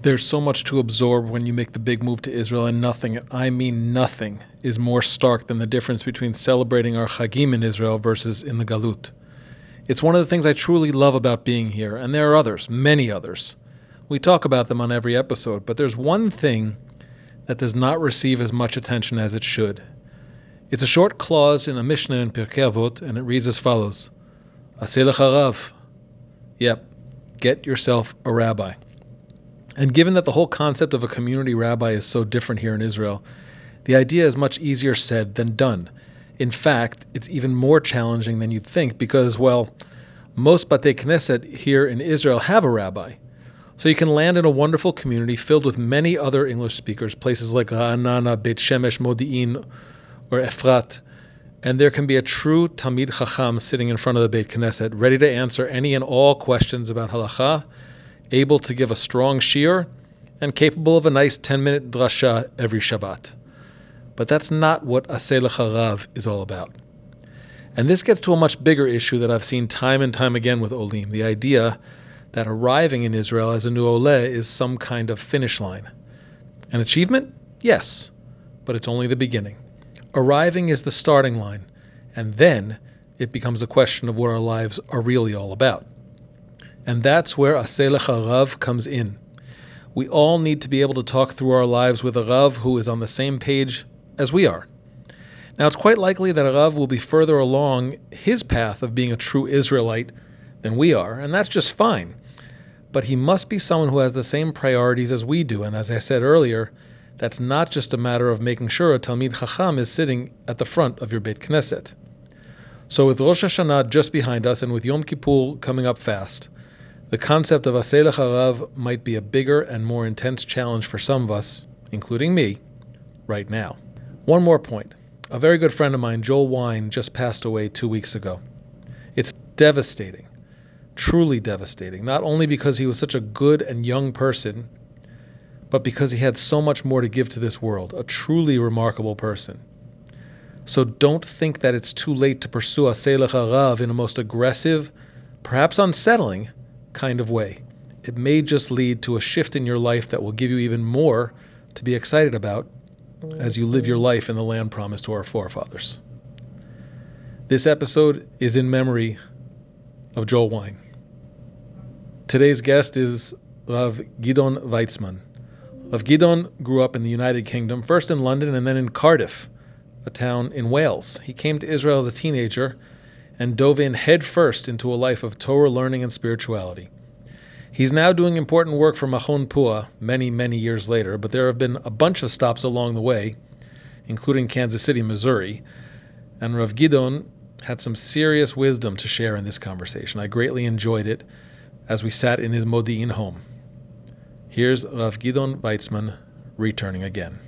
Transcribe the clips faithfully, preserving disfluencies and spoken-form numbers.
There's so much to absorb when you make the big move to Israel, and nothing, I mean nothing, is more stark than the difference between celebrating our Chagim in Israel versus in the Galut. It's one of the things I truly love about being here, and there are others, many others. We talk about them on every episode, but there's one thing that does not receive as much attention as it should. It's a short clause in a Mishnah in Pirkei Avot, and it reads as follows: Aseh lecha rav. Yep, get yourself a rabbi. And given that the whole concept of a community rabbi is so different here in Israel, the idea is much easier said than done. In fact, it's even more challenging than you'd think because, well, most Batei Knesset here in Israel have a rabbi. So you can land in a wonderful community filled with many other English speakers, places like Ra'anana, Beit Shemesh, Modi'in, or Efrat, and there can be a true Talmid Chacham sitting in front of the Beit Knesset, ready to answer any and all questions about halacha, able to give a strong shiur, and capable of a nice ten-minute drasha every Shabbat. But that's not what Aseh lecha rav is all about. And this gets to a much bigger issue that I've seen time and time again with Olim, the idea that arriving in Israel as a new Oleh is some kind of finish line. An achievement? Yes, but it's only the beginning. Arriving is the starting line, and then it becomes a question of what our lives are really all about. And that's where Aseh lecha rav comes in. We all need to be able to talk through our lives with a Rav who is on the same page as we are. Now, it's quite likely that a Rav will be further along his path of being a true Israelite than we are, and that's just fine. But he must be someone who has the same priorities as we do, and as I said earlier, that's not just a matter of making sure a Talmid Chacham is sitting at the front of your Beit Knesset. So with Rosh Hashanah just behind us, and with Yom Kippur coming up fast, the concept of Aseh lecha rav might be a bigger and more intense challenge for some of us, including me, right now. One more point. A very good friend of mine, Joel Wine, just passed away two weeks ago. It's devastating, truly devastating, not only because he was such a good and young person, but because he had so much more to give to this world, a truly remarkable person. So don't think that it's too late to pursue Aseh lecha rav in a most aggressive, perhaps unsettling, kind of way. It may just lead to a shift in your life that will give you even more to be excited about as you live your life in the land promised to our forefathers. This episode is in memory of Joel Wine. Today's guest is Rav Gidon Weitzman. Rav Gidon grew up in the United Kingdom, first in London and then in Cardiff, a town in Wales. He came to Israel as a teenager and dove in head first into a life of Torah learning and spirituality. He's now doing important work for Machon Pua many, many years later, but there have been a bunch of stops along the way, including Kansas City, Missouri, and Rav Gidon had some serious wisdom to share in this conversation. I greatly enjoyed it as we sat in his Modi'in home. Here's Rav Gidon Weitzman returning again.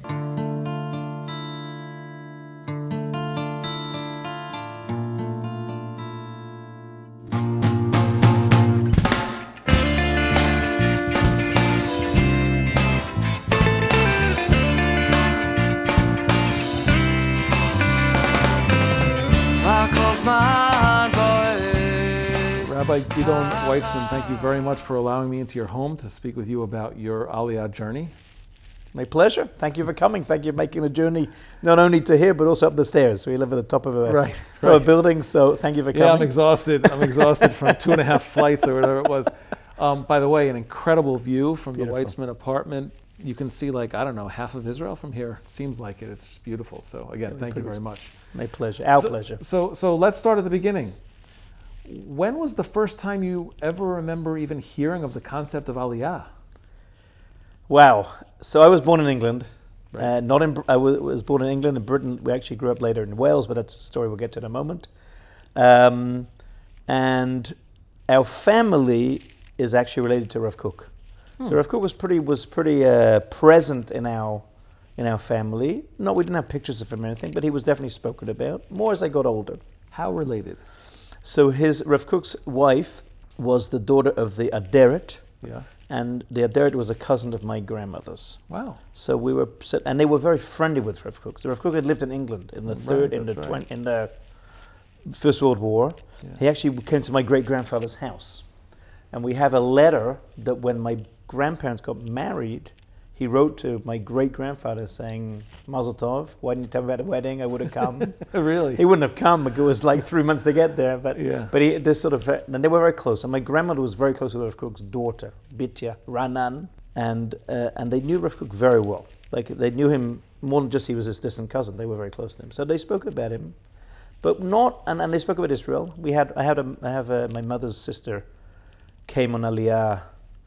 Rabbi Gidon Weitzman, thank you very much for allowing me into your home to speak with you about your Aliyah journey. My pleasure. Thank you for coming. Thank you for making the journey not only to here, but also up the stairs. We live at the top of a, right, top right. of a building, so thank you for coming. Yeah, I'm exhausted. I'm exhausted from two and a half flights or whatever it was. Um, by the way, an incredible view from beautiful. The Weitzman apartment. You can see, like, I don't know, half of Israel from here. Seems like it. It's just beautiful. So, again, My thank pleasure. you very much. My pleasure. Our so, pleasure. So, so let's start at the beginning. When was the first time you ever remember even hearing of the concept of Aliyah? Wow. So I was born in England. Right. Uh, not in. I was, was born in England. In Britain, we actually grew up later in Wales, but that's a story we'll get to in a moment. Um, and our family is actually related to Rav Kook. Hmm. So Rav Kook was pretty was pretty uh, present in our in our family. No, we didn't have pictures of him or anything, but he was definitely spoken about more as I got older. How related? So his Rav Kook's wife was the daughter of the Aderet, yeah, and the Aderet was a cousin of my grandmother's. Wow! So we were, and they were very friendly with Rav Kook. So Rav Kook had lived in England in the right, third, in the right. twenty, in the First World War. Yeah. He actually came to my great grandfather's house, and we have a letter that when my grandparents got married, he wrote to my great-grandfather saying, Mazel Tov, why didn't you tell me about the wedding? I would have come. Really? He wouldn't have come. It was like three months to get there. But Yeah. but he, this sort of, and they were very close. And my grandmother was very close with Rav Kook's daughter, Bitya Ranan. And uh, and they knew Rav Kook very well. Like they knew him more than just he was his distant cousin. They were very close to him. So they spoke about him. But not, and, and they spoke about Israel. We had, I had, a, I have a, my mother's sister came on Aliyah.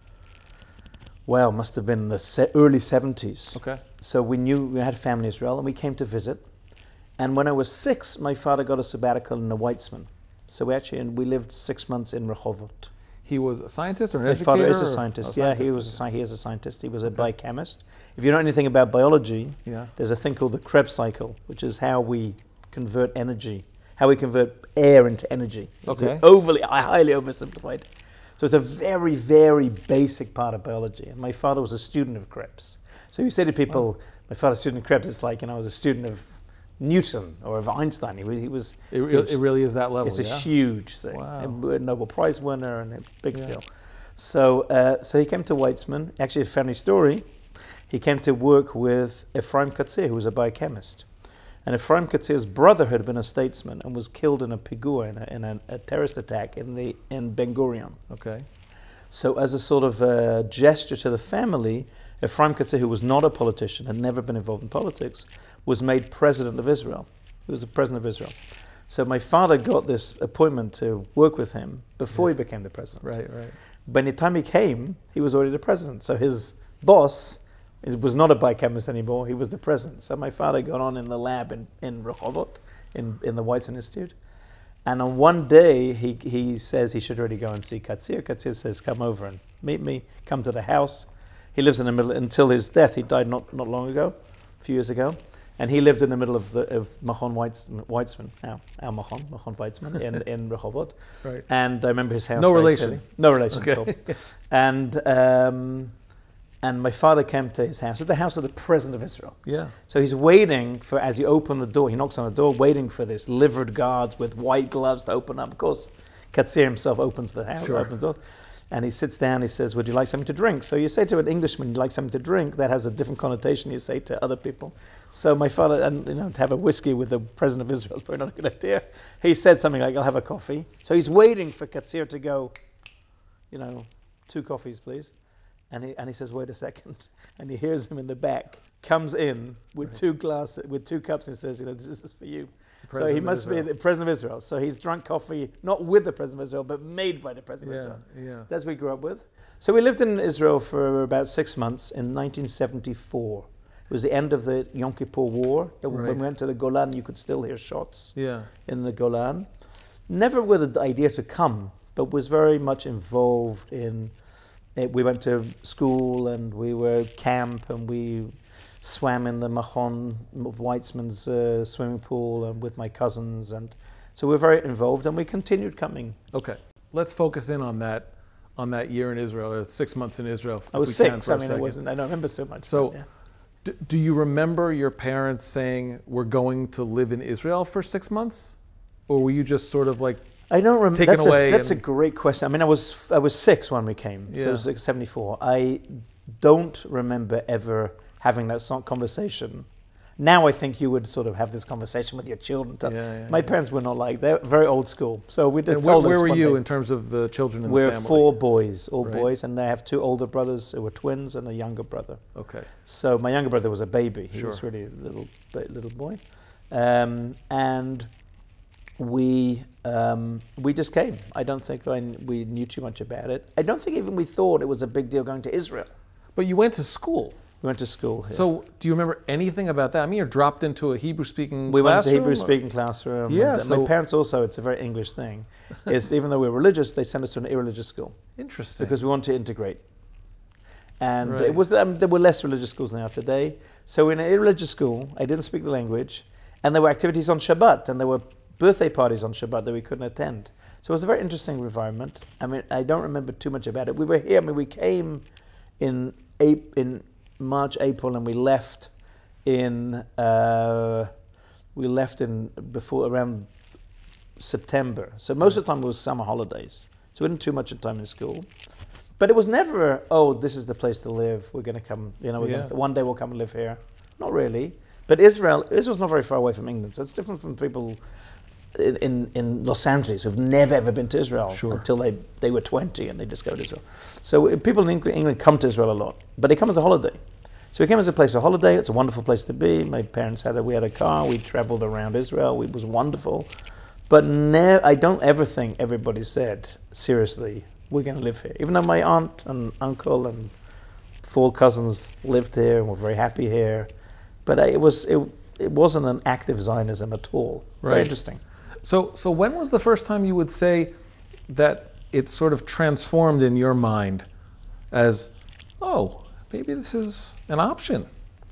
Well, must have been the se- early seventies. Okay. So we knew we had family in Israel, and we came to visit. And when I was six, my father got a sabbatical in the Weitzman. So we actually, and we lived six months in Rehovot. He was a scientist or an My educator? father is a or- scientist. a yeah, scientist, he was. A, okay. sci- he is a scientist. He was a biochemist. If you know anything about biology, Yeah. there's a thing called the Krebs cycle, which is how we convert energy, how we convert air into energy. It's Okay. overly, highly oversimplified. So it's a very, very basic part of biology. And my father was a student of Krebs. So you say to people, my father's a student of Krebs, it's like, you know, I was a student of Newton or of Einstein. He was, he was It, he re- was- it really is that level, it's a yeah? huge thing. Wow. A Nobel Prize winner and a big Yeah. deal. So, uh, so he came to Weitzman. Actually, a funny story. He came to work with Ephraim Katzir, who was a biochemist. And Ephraim Katzir's brother had been a statesman and was killed in a pigua, in a, in a, a terrorist attack in the in Ben Gurion. Okay. So, as a sort of uh, gesture to the family, Ephraim Katzir, who was not a politician, had never been involved in politics, was made president of Israel. He was the president of Israel. So my father got this appointment to work with him before he became the president. Right, right. By the time he came, he was already the president. So his boss is- was not a biochemist anymore, he was the president. So my father got on in the lab in, in Rehovot, in, in the Weizmann Institute. And on one day, he, he says he should really go and see Katzir. Katzir says, come over and meet me, come to the house. He lives in the middle, until his death, he died not, not long ago, a few years ago. And he lived in the middle of the of Machon Weitz, Weitzman, our, our Machon, Machon Weitzman in, in Rehovot. Right. And I remember his house. No very relation. clearly. No relation Okay. at all. And um, and my father came to his house, at the house of the president of Israel. Yeah. So he's waiting for, as you open the door, he knocks on the door, waiting for this livered guards with white gloves to open up. Of course, Katzir himself opens the house, Sure. opens it, and he sits down. He says, "Would you like something to drink?" So you say to an Englishman, "You'd like something to drink?" That has a different connotation. You say to other people. So my father, and you know, to have a whiskey with the president of Israel is probably not a good idea. He said something like, "I'll have a coffee." So he's waiting for Katzir to go, you know, two coffees, please. And he and he says, "Wait a second," and he hears him in the back, comes in with Right. two glasses, with two cups, and says, "You know, this is for you." So President he of must Israel. be the president of Israel. So he's drunk coffee, not with the president of Israel, but made by the president of Yeah, Israel. yeah. That's what we grew up with. So we lived in Israel for about six months in nineteen seventy-four. It was the end of the Yom Kippur War. When Right. we went to the Golan, you could still hear shots Yeah. in the Golan. Never with the idea to come, but was very much involved in it. We went to school and we were camp and we swam in the Machon of Weitzman's uh, swimming pool and with my cousins, and so we were very involved and we continued coming. Okay. Let's focus in on that on that year in Israel, or six months in Israel. if I was we can six. for I a mean, I second. wasn't. I don't remember so much. So- but yeah. D- do you remember your parents saying, we're going to live in Israel for six months? Or were you just sort of like, I don't remember. taken That's, away a, that's a and- great question. I mean, I was I was six when we came, so Yeah. it was like seventy-four. I don't remember ever having that sort of conversation. Now I think you would sort of have this conversation with your children. Yeah, yeah, My yeah. parents were not like, they're very old school. So we just and where, told where us were one you day- in terms of the children in We're the family? four boys, all Right. boys, and I have two older brothers who were twins and a younger brother. Okay. So my younger brother was a baby. He Sure. was really a little ba- little boy, um, and we um, we just came. I don't think I, we knew too much about it. I don't think even we thought it was a big deal going to Israel. But you went to school. We went to school here. So do you remember anything about that? I mean, you're dropped into a Hebrew-speaking we went to classroom, Hebrew or- speaking classroom. Yeah, and, uh, so- my parents also. It's a very English thing. Is even though we're religious, they sent us to an irreligious school Interesting. because we want to integrate. And Right. it was um, there were less religious schools than there are today. So in an irreligious school, I didn't speak the language, and there were activities on Shabbat, and there were birthday parties on Shabbat that we couldn't attend. So it was a very interesting environment. I mean, I don't remember too much about it. We were here. I mean, we came in Ap- in March, April, and we left in uh, we left in before around September. So most of the time it was summer holidays. So we didn't too much time in school. But it was never, oh, this is the place to live. We're going to come, you know, we're Yeah. gonna, one day we'll come and live here. Not really. But Israel, Israel's not very far away from England, so it's different from people in, in, in Los Angeles who've never ever been to Israel Sure. until they, they were twenty and they discovered Israel. So uh, people in England, England come to Israel a lot, but they come as a holiday. So we came as a place for holiday. It's a wonderful place to be. My parents had a, we had a car. We traveled around Israel. It was wonderful. But ne- I don't ever think everybody said, seriously, we're going to live here. Even though my aunt and uncle and four cousins lived here and were very happy here. But I, it was it, it wasn't an active Zionism at all. Very Right. interesting. So, so when was the first time you would say that it sort of transformed in your mind as, oh, maybe this is an option?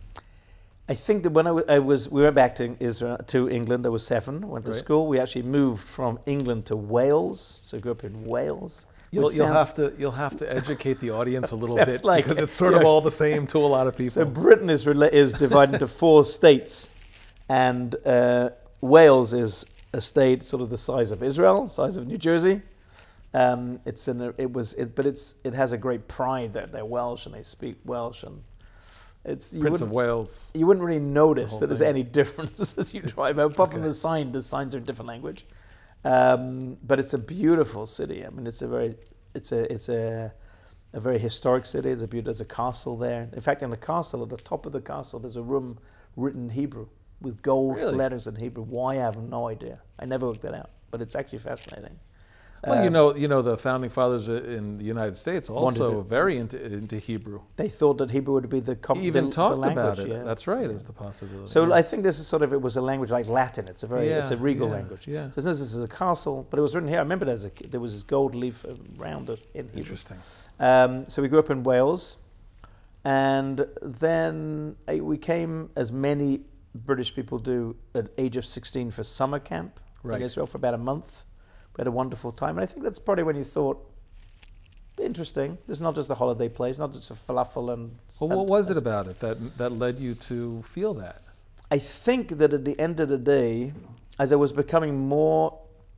I think that when I, w- I was, we went back to Israel, to England. I was seven. Went to Right. school. We actually moved from England to Wales. So I grew up in Wales. You'll, which you'll sounds- have to you'll have to educate the audience a little Sounds bit like because it. it's sort of Yeah. all the same to a lot of people. So Britain is rela- is divided into four states, and uh, Wales is a state sort of the size of Israel, size of New Jersey. Um, it's in a, it was it, but it's it has a great pride that they're Welsh and they speak Welsh, and it's you Prince of wouldn't, Wales. you wouldn't really notice whole that there's thing. any difference as you drive out. Apart from Okay. the sign, the signs are in different language. Um, but it's a beautiful city. I mean, it's a very it's a it's a a very historic city. It's a beautiful. There's a castle there. In fact, in the castle, at the top of the castle, there's a room written in Hebrew with gold Really? letters in Hebrew. Why? I have no idea. I never worked that out, but it's actually fascinating. Well, you Um, know, you know, the founding fathers i- in the United States Wanted also to- very into into Hebrew. They thought that Hebrew would be the com- Even the, talked the language. about it. Yeah. That's right, Yeah. is the possibility. So yeah. I think this is sort of, it was a language like Latin. It's a very, it's a Yeah, regal yeah, language. yeah. So this is a castle, but it was written here. I remember there's a, there was this gold leaf around it in Hebrew. Interesting. Um, so we grew up in Wales, and then uh, we came, as many British people do, at age of sixteen for summer camp Right. in Israel for about a month. We had a wonderful time, and I think that's probably when you thought, interesting. This is not just a holiday place, not just a falafel and. Well, what and- was it about it that that led you to feel that? I think that at the end of the day, as I was becoming more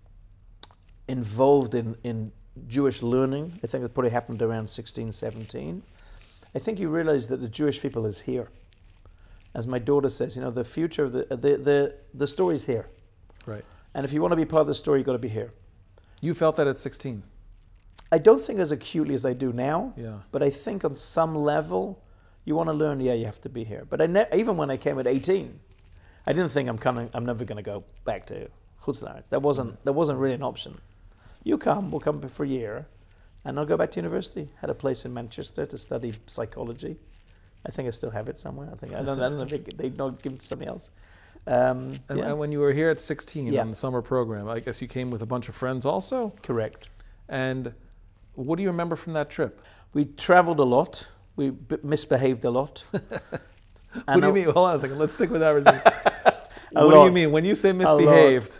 involved in, in Jewish learning, I think it probably happened around sixteen, seventeen, I think you realize that the Jewish people is here. As my daughter says, you know, the future of the, the, the, the story's here. Right. And if you want to be part of the story, you've got to be here. You felt that at sixteen. I don't think as acutely as I do now, Yeah. but I think on some level, you want to learn, yeah, you have to be here. But I ne- even when I came at eighteen, I didn't think I'm coming, I'm never going to go back to Chutz La'aretz. That wasn't, that wasn't really an option. You come, we'll come for a year, and I'll go back to university. Had a place in Manchester to study psychology. I think I still have it somewhere. I think I don't, I don't know if they, they don't give it to somebody else. Um, And, yeah, and when you were here at sixteen Yeah. on the summer program, I guess you came with a bunch of friends also. correct. And what do you remember from that trip? We traveled a lot. We b- misbehaved a lot. What do you mean? Hold on a second. Let's stick with that. A What do you lot. mean when you say lot. misbehaved?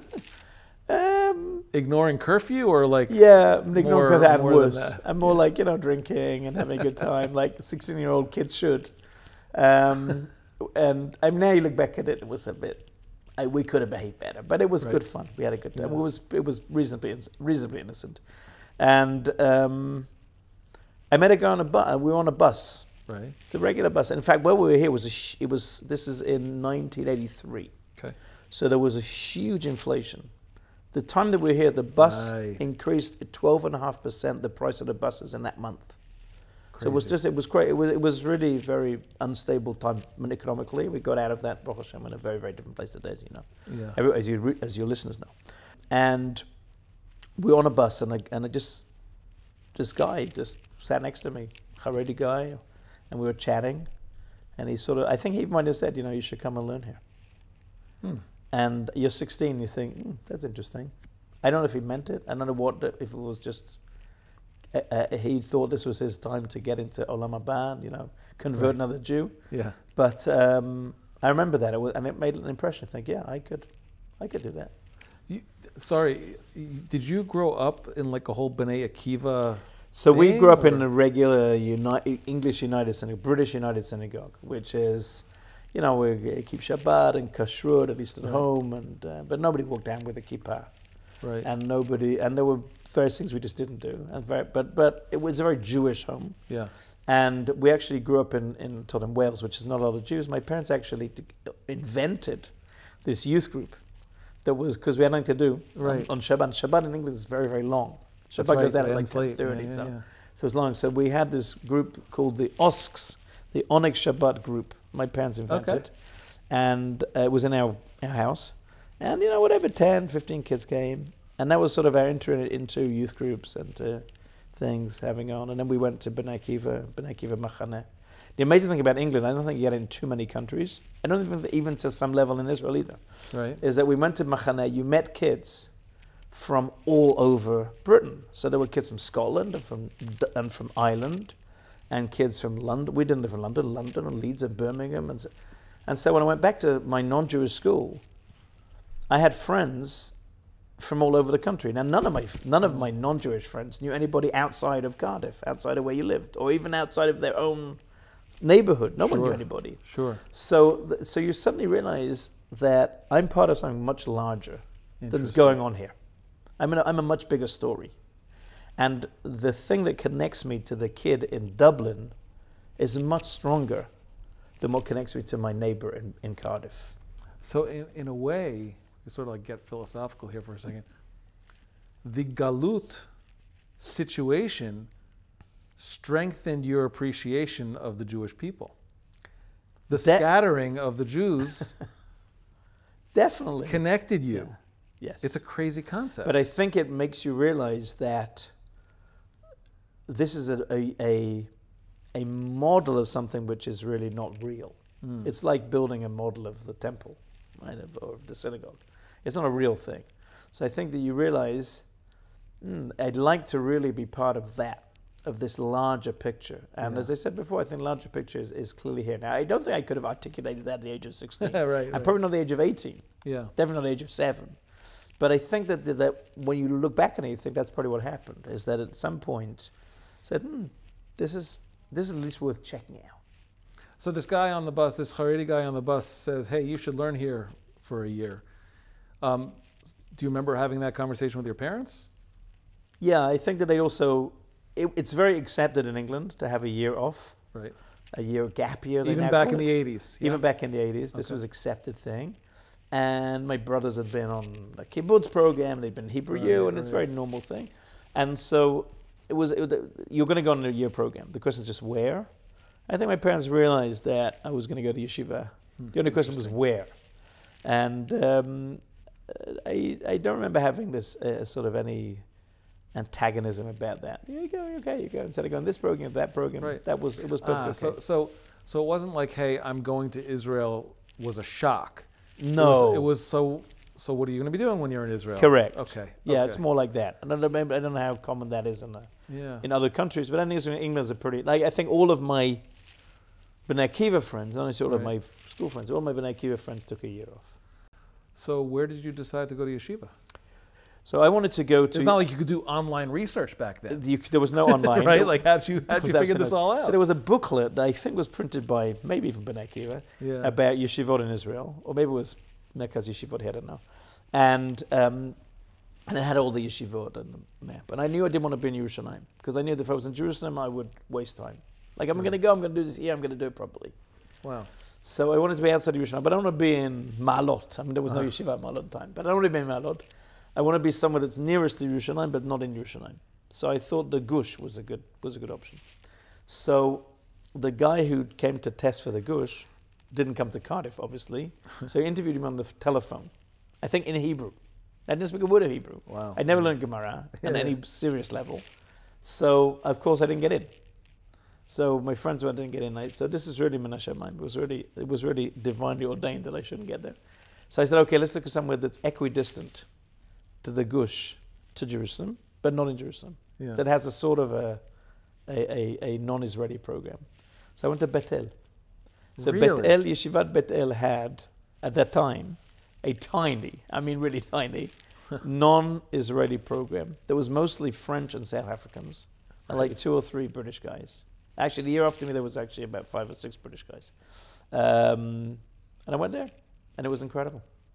Um, Ignoring curfew or like? yeah, Nick More- Norcott and more than worse. that. I'm more like, you know, drinking and having a good time, like sixteen-year-old kids should. Um, and I mean, now you look back at it, it was a bit. I, we could have behaved better, but it was Right. good fun. We had a good time. Yeah. It was it was reasonably inc- reasonably innocent, and um, I met a guy on a bus. We were on a bus, Right. the regular bus. In fact, where we were here was a sh- it was this is in nineteen eighty-three. Okay. So there was a huge inflation. The time that we were here, the bus Aye. increased at twelve and a half percent the price of the buses in that month. So it was Crazy. just, it was great. It was, it was really very unstable time economically. We got out of that, Baruch Hashem, in a very, very different place today, as you know, Yeah. Every, as, you, re- as your listeners know. And we were on a bus, and I, and I just, this guy just sat next to me, Haredi guy, and we were chatting. And he sort of, I think he might have said, you know, you should come and learn here. Hmm. And you're sixteen, you think, hmm, that's interesting. I don't know if he meant it. I don't know what, the- if it was just, uh, uh, he thought this was his time to get into Olam Haba, you know, convert Right. another Jew. Yeah. But um, I remember that, it was, and it made an impression. I think, yeah, I could, I could do that. You, sorry, y- did you grow up in like a whole B'nai Akiva? So we thing, grew up or- in a regular Uni- English United Synagogue, British United Synagogue, which is, you know, we keep Shabbat and Kashrut, at least at Right. home, and uh, but nobody walked down with a kippah. Right. and nobody, and there were various things we just didn't do, and very, but but it was a very Jewish home, Yeah. and we actually grew up in in Tottenham, Wales, which is not a lot of Jews. My parents actually t- invented this youth group that was because we had nothing to do Right. on, on Shabbat. Shabbat in England is very very long. That's Shabbat right, goes out it at like ends late. ten thirty, Yeah, yeah, so yeah. so it's long. So we had this group called the O S Ks, the Onyx Shabbat group. My parents invented, Okay. and uh, it was in our, our house. And you know, whatever, ten, fifteen kids came, and that was sort of our entry into youth groups and uh, things having on. And then we went to Bnei Akiva, Bnei Akiva Machaneh. The amazing thing about England, I don't think you get it in too many countries. I don't think even to some level in Israel either. Right. Is that we went to Machaneh, you met kids from all over Britain. So there were kids from Scotland and from and from Ireland, and kids from London. We didn't live in London, London and Leeds and Birmingham, and so, and so when I went back to my non-Jewish school, I had friends from all over the country. Now none of my none of my non-Jewish friends knew anybody outside of Cardiff, outside of where you lived, or even outside of their own neighborhood. No one knew Sure. anybody. Sure. So, th- so you suddenly realize that I'm part of something much larger that's Interesting. going on here. I'm in a, I'm a much bigger story. And the thing that connects me to the kid in Dublin is much stronger than what connects me to my neighbor in, in Cardiff. So in, in a way, you sort of like get philosophical here for a second. The Galut situation strengthened your appreciation of the Jewish people. The That- scattering of the Jews Definitely. connected you. Yes. It's a crazy concept. But I think it makes you realize that this is a, a, a, a model of something which is really not real. Mm. It's like building a model of the temple, right, of- or of the synagogue. It's not a real thing. So I think that you realize, mm, I'd like to really be part of that, of this larger picture. And Yeah. as I said before, I think larger picture is, is clearly here. Now, I don't think I could have articulated that at the age of sixteen. right, I'm right. probably not the age of eighteen. Yeah. Definitely not the age of seven. But I think that, that when you look back on it, you think that's probably what happened, is that at some point said, hmm, this is this is at least worth checking out. So this guy on the bus, this Haredi guy on the bus says, hey, you should learn here for a year. Um, do you remember having that conversation with your parents? Yeah, I think that they also, it, it's very accepted in England to have a year off, Right. a year gap year. they Even now back call in it. the eighties. Even back in the eighties, this Okay. was accepted thing. And my brothers had been on a kibbutz program, they'd been Hebrew Right, U, and it's a right. very normal thing. And so it was, it, was- you're going to go on a year program. The question is just where. I think my parents realized that I was going to go to yeshiva. Hmm, The only question was interesting. where. And um, I, I don't remember having this uh, sort of any antagonism about that. Yeah, you go, okay, you go. Instead of going this program, that program, Right. that was, it was perfectly Ah, so, okay. so, so it wasn't like, hey, I'm going to Israel was a shock. No. It was, it was so, so what are you going to be doing when you're in Israel? Correct. Okay. Yeah, okay. it's more like that. And I don't, remember, I don't know how common that is in the, Yeah. in other countries, but I think England's a pretty, like, I think all of my B'nai Akiva friends, not only all of Right. my f- school friends, all my B'nai Akiva friends took a year off. So where did you decide to go to yeshiva? So I wanted to go to, It's not like you could do online research back then, you, there was no online. right? No, Like how'd you, how'd you was figure absolutely- this all out? So there was a booklet that I think was printed by maybe even B'nai Akiva yeah. about yeshivot in Israel, or maybe it was Merkaz Yeshivot here, I don't know. And um, and it had all the yeshivot and the map. And I knew I didn't want to be in Yerushalayim, because I knew that if I was in Jerusalem, I would waste time. Like, I'm Right. going to go, I'm going to do this here, I'm going to do it properly. Wow. So I wanted to be outside of Yerushalayim, but I don't want to be in Ma'alot. I mean, there was no Uh-huh. yeshiva at Ma'alot at the time, but I don't want to be in Ma'alot. I want to be somewhere that's nearest to Yerushalayim, but not in Yerushalayim. So I thought the Gush was a good was a good option. So the guy who came to test for the Gush didn't come to Cardiff, obviously. So I interviewed him on the f- telephone, I think in Hebrew. I didn't speak a word of Hebrew. Wow. I never learned Gemara on Yeah. any serious level. So, of course, I didn't get in. So my friends went and didn't get in. I, so this is really Menashe Maim. It was really, it was really divinely ordained that I shouldn't get there. So I said, okay, let's look at somewhere that's equidistant to the Gush, to Jerusalem, but not in Jerusalem. Yeah. That has a sort of a, a, a, a non-Israeli program. So I went to Bethel. So Really? Bethel, Yeshivat Bethel had, at that time, a tiny, I mean really tiny, non-Israeli program. There was mostly French and South Africans, and like two or three British guys. Actually, the year after me, there was actually about five or six British guys. Um, and I went there, and it was incredible.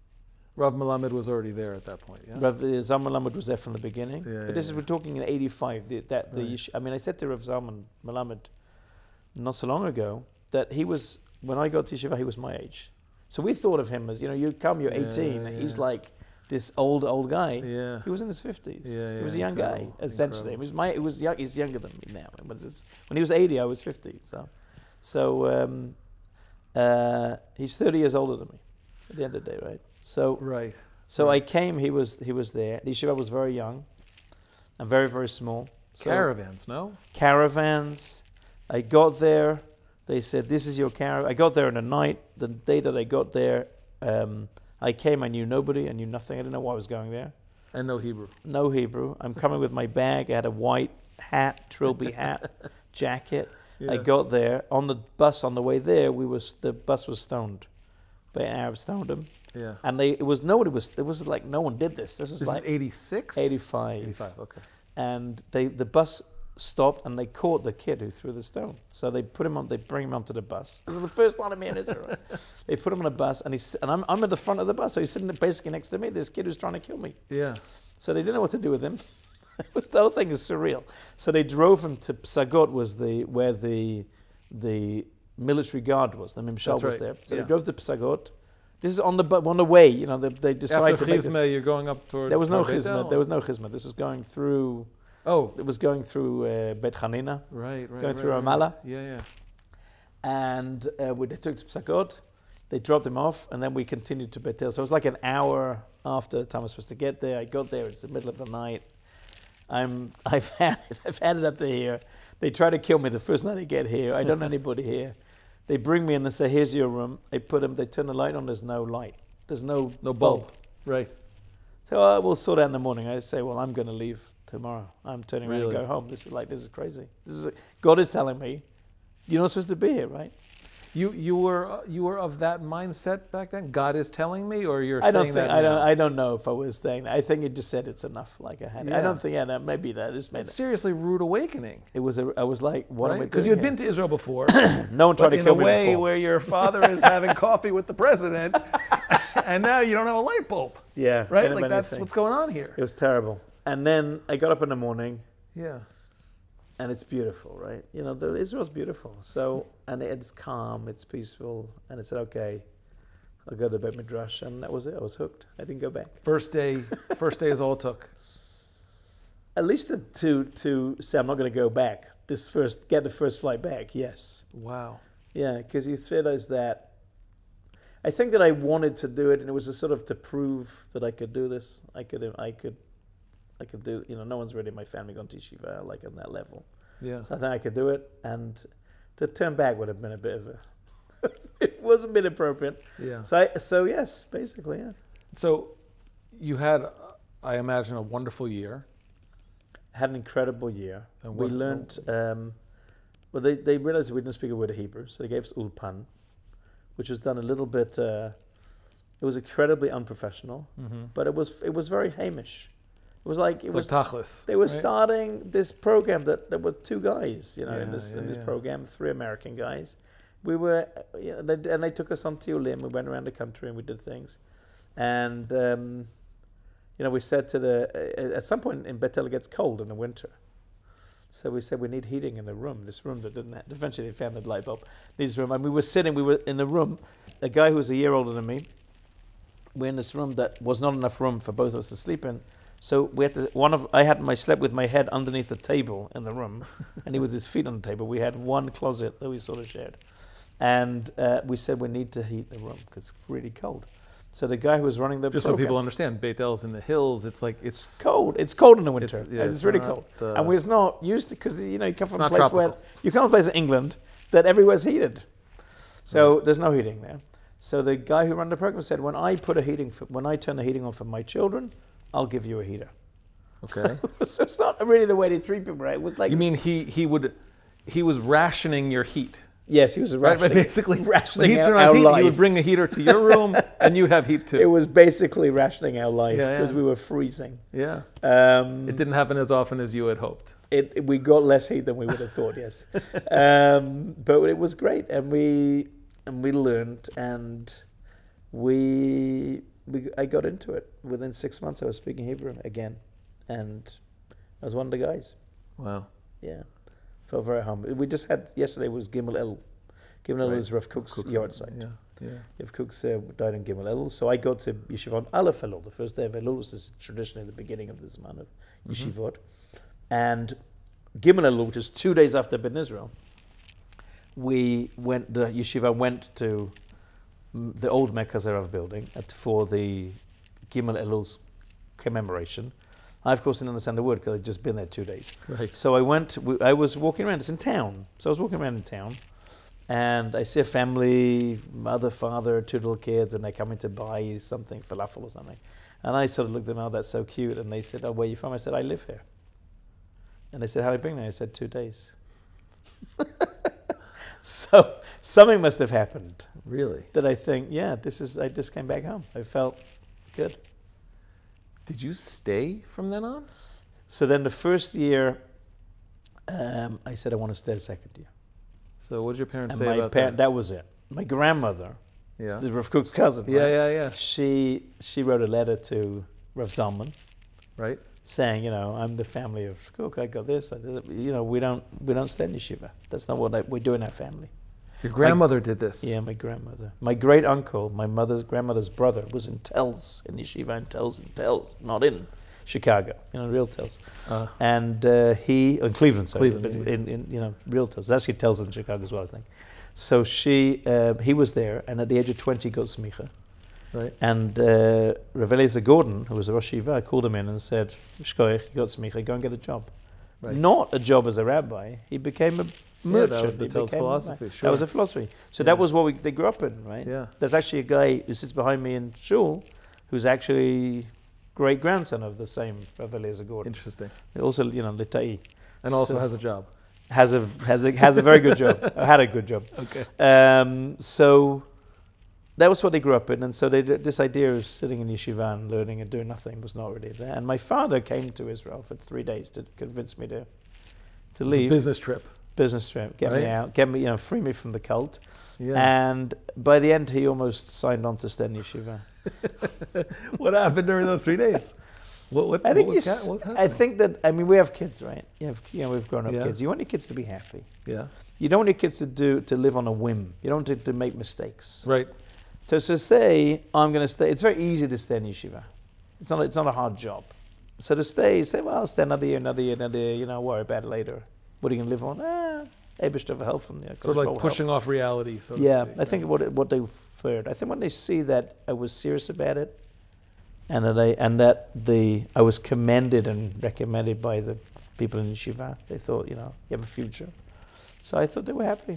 Rav Melamed was already there at that point, yeah? Rav Zalman Melamed was there from the beginning. Yeah, but yeah, this is, yeah. we're talking in eighty-five. The, that the Right. issue, I mean, I said to Rav Zalman Melamed not so long ago that he was, when I got to yeshiva, he was my age. So we thought of him as, you know, you come, you're Yeah, eighteen, yeah, he's yeah. like this old, old guy. Yeah. He was in his fifties. Yeah, he was a yeah, young guy, incredible, essentially. He incredible. was my, he was young, he's younger than me now. But it's, when he was eighty, I was fifty. So, so um, uh, he's thirty years older than me at the end of the day, right? So, Right. so right. I came, he was he was there. The yeshiva was very young and very, very small. So Caravans, no? caravans. I got there. They said, this is your caravan. I got there in the night. The day that I got there, um, I came, I knew nobody, I knew nothing. I didn't know why I was going there. And no Hebrew. No Hebrew. I'm coming with my bag. I had a white hat, trilby hat, jacket. I Yeah. got there. On the bus on the way there, we was the bus was stoned. By an Arab stoned them. Yeah. And they it was nobody was it was like no one did this. This was This like is eighty-six? eighty-five. eighty-five, okay. And they the bus stopped and they caught the kid who threw the stone. So they put him on they bring him onto the bus. This is the first line of me in Israel. They put him on a bus and he's and I'm I'm at the front of the bus, so he's sitting basically next to me, this kid who's trying to kill me. Yeah. So they didn't know what to do with him. It was, the whole thing is surreal. So they drove him to Psagot, was the where the the military guard was. The Mimshal That's was right, there. So yeah. they drove to Psagot. This is on the bu- on the way. You know, they, they decided After to make this. Chizmah, you're going up toward... There was no toward Beit chizmah. El? There was no chizmah. This was going through. Oh. It was going through uh, Bet Hanina, Right, right, going right, through right. Ramallah, Yeah, yeah. and uh, we, they took to Psagot. They dropped him off, and then we continued to Bet El. So it was like an hour after the time I was supposed to get there. I got there. It's the middle of the night. I'm. I've had it. I've had it up to here. They try to kill me the first night I get here. I don't know anybody here. They bring me in and say, "Here's your room." They put them. They turn the light on. There's no light. There's no No bulb. Right. So uh, we'll sort out in the morning. I say, "Well, I'm going to leave tomorrow. I'm turning around Really? and go home." This is like this is crazy. This is God is telling me, "You're not supposed to be here, right?" You you were uh, you were of that mindset back then? God is telling me, or you're I don't saying think that I don't now? I don't know if I was saying. I think it just said it's enough. Like I had. I Yeah. don't think. Yeah, no, maybe that just made It's it. seriously rude awakening. It was. A, I was like, "What am I doing?" Because you had here? been to Israel before, No one tried but to in kill a me way before. where your father is having coffee with the president, and now you don't have a light bulb, Yeah, right? didn't Like have that's anything. what's going on here. It was terrible. And then I got up in the morning, Yeah. and it's beautiful, right? You know, the, Israel's beautiful. So, and it's calm, it's peaceful, and I said, okay, I'll go to Beit Midrash, and that was it. I was hooked. I didn't go back. First day, first day is all it took. At least to to, to say I'm not going to go back. This first, get the first flight back. Yes, Wow. yeah, because you realize that. I think that I wanted to do it, and it was a sort of to prove that I could do this. I could, I could, I could do. You know, no one's really in my family gone to yeshiva like on that level. Yeah. So I think I could do it, and to turn back would have been a bit of a. It wasn't been appropriate. Yeah. So I, so yes, basically, yeah. So you had, uh, I imagine, a wonderful year. Had an incredible year. And We what- learned. Um, well, they they realized we didn't speak a word of Hebrew, so they gave us ulpan, which was done a little bit. Uh, it was incredibly unprofessional, Mm-hmm. but it was it was very Hamish. It was like it It's was. like Tachlis. They were right? starting this program that there were two guys, you know, in Yeah, this in yeah, this yeah. program, three American guys. We were, uh, you know, they, and they took us on Tiolim. We went around the country and we did things, and um, you know, we said to the uh, at some point in Beit El it gets cold in the winter, so we said we need heating in the room. This room that didn't have. Eventually, they found a light bulb. This room, and we were sitting. We were in the room. A guy who was a year older than me. We're in this room that was not enough room for both of us to sleep in. So we had to, one of I had my slept with my head underneath the table in the room, and he with his feet on the table. We had one closet that we sort of shared, and uh, we said we need to heat the room because it's really cold. So the guy who was running the Just so program, people understand, Beit El's in the hills. It's like it's it's cold. It's cold in the winter. It's- yeah, it's, it's really not, cold, uh, and we're not used to because you know you come from a not place where tropical. you come from a place in England that everywhere's heated, so there's no heating there. So the guy who ran the program said, when I put a heating, for, when I turn the heating on for my children, I'll give you a heater. okay. So it's not really the way they treat people, right? It was like You mean he he would he was rationing your heat, yes, he was right? rationing, But basically, rationing when he our, turned on our his heat, life. he would bring a heater to your room, and you'd have heat too. It was basically rationing our life Yeah, because yeah. we were freezing. yeah. Um, It didn't happen as often as you had hoped. it, it- we got less heat than we would have thought, yes. Um, but it was great, and we and we learned, and we we, I got into it. Within six months, I was speaking Hebrew again, and I was one of the guys. Wow. Yeah, felt very humble. We just had yesterday was Gimel El. Gimel El Right. was Rav Kook's Cook- yard site. Yeah. Yeah. Rav Kook's uh, died in Gimel El, so I go to Yeshiva on Aleph Elul. The first day of Elul is traditionally the beginning of this month of Yeshivot, and Gimel Elul, which is two days after Ben Israel, we went. The Yeshiva went to mm, the old Merkaz building at, for the Gimel Elul's commemoration. I, of course, didn't understand the word because I'd just been there two days. Right. So I went, we- I was walking around, it's in town. So I was walking around in town, and I see a family, mother, father, two little kids, and they're coming to buy something, falafel or something. And I sort of looked at them, oh, that's so cute. And they said, oh, where are you from? I said, I live here. And they said, how do you been there? I said, two days. So something must have happened Really? that I think, yeah, this is, I just came back home. I felt good. Did you stay from then on? So then the first year, um, I said I want to stay the second year. So what did your parents And say my about parent, that? that was it. My grandmother, Yeah. the Rav Kook's cousin, Yeah, right? yeah, yeah. She she wrote a letter to Rav Zalman Right. saying, you know, I'm the family of Kook. I got this. I did it. You know, we don't we don't stay in yeshiva. That's not what I, we do in our family. Your grandmother did this. Yeah, my grandmother, my great uncle, my mother's grandmother's brother was in Telz in yeshiva in Telz in Telz, not in Chicago, you know, real Telz. Uh, And uh, he, in Cleveland, sorry, Cleveland, but yeah. in, in you know, real Telz. Actually, Telz in Chicago as well, I think. So she, uh, he was there, and at the age of twenty, got smicha. right. And uh, Rav Eliezer Gordon, who was the Rosh Yeshiva, called him in and said, "Shkoyach, you got smicha, go and get a job." Right. Not a job as a rabbi. He became a merchant. that was the He Telz became a- philosophy, That sure. was a philosophy. So Yeah. that was what we, they grew up in, right? Yeah. There's actually a guy who sits behind me in shul, who's actually great grandson of the same Rav Eliezer Gordon. Interesting. Also, you know, Litai. And also So- has a job. has a has a has a very good job. Or had a good job. Okay. Um, so that was what they grew up in, and so they, this idea of sitting in yeshiva and learning and doing nothing was not really there. And my father came to Israel for three days to convince me to to It's a leave. business trip. Business trip, get me Right. out, get me, you know, free me from the cult. Yeah. And by the end, he almost signed on to stay in yeshiva. What happened during those three days? What, what, I think what you was, s- ha- what was I happening? think that I mean we have kids, right? You have, you know, we've grown up Yeah. kids. You want your kids to be happy. Yeah. You don't want your kids to do to live on a whim. You don't want it to make mistakes. Right. So to say I'm going to stay, it's very easy to stay in yeshiva. It's not. It's not a hard job. So to stay, say, well, I'll stay another year, another year, another year. You know, worry about it later. What are you going to live on? Ah, Eibishter help from yeah, Sort of like pushing off reality. So to Yeah, speak, I think what it- what they feared. I think when they see that I was serious about it, and that I and that the I was commended and recommended by the people in yeshiva, they thought, you know, you have a future. So I thought they were happy.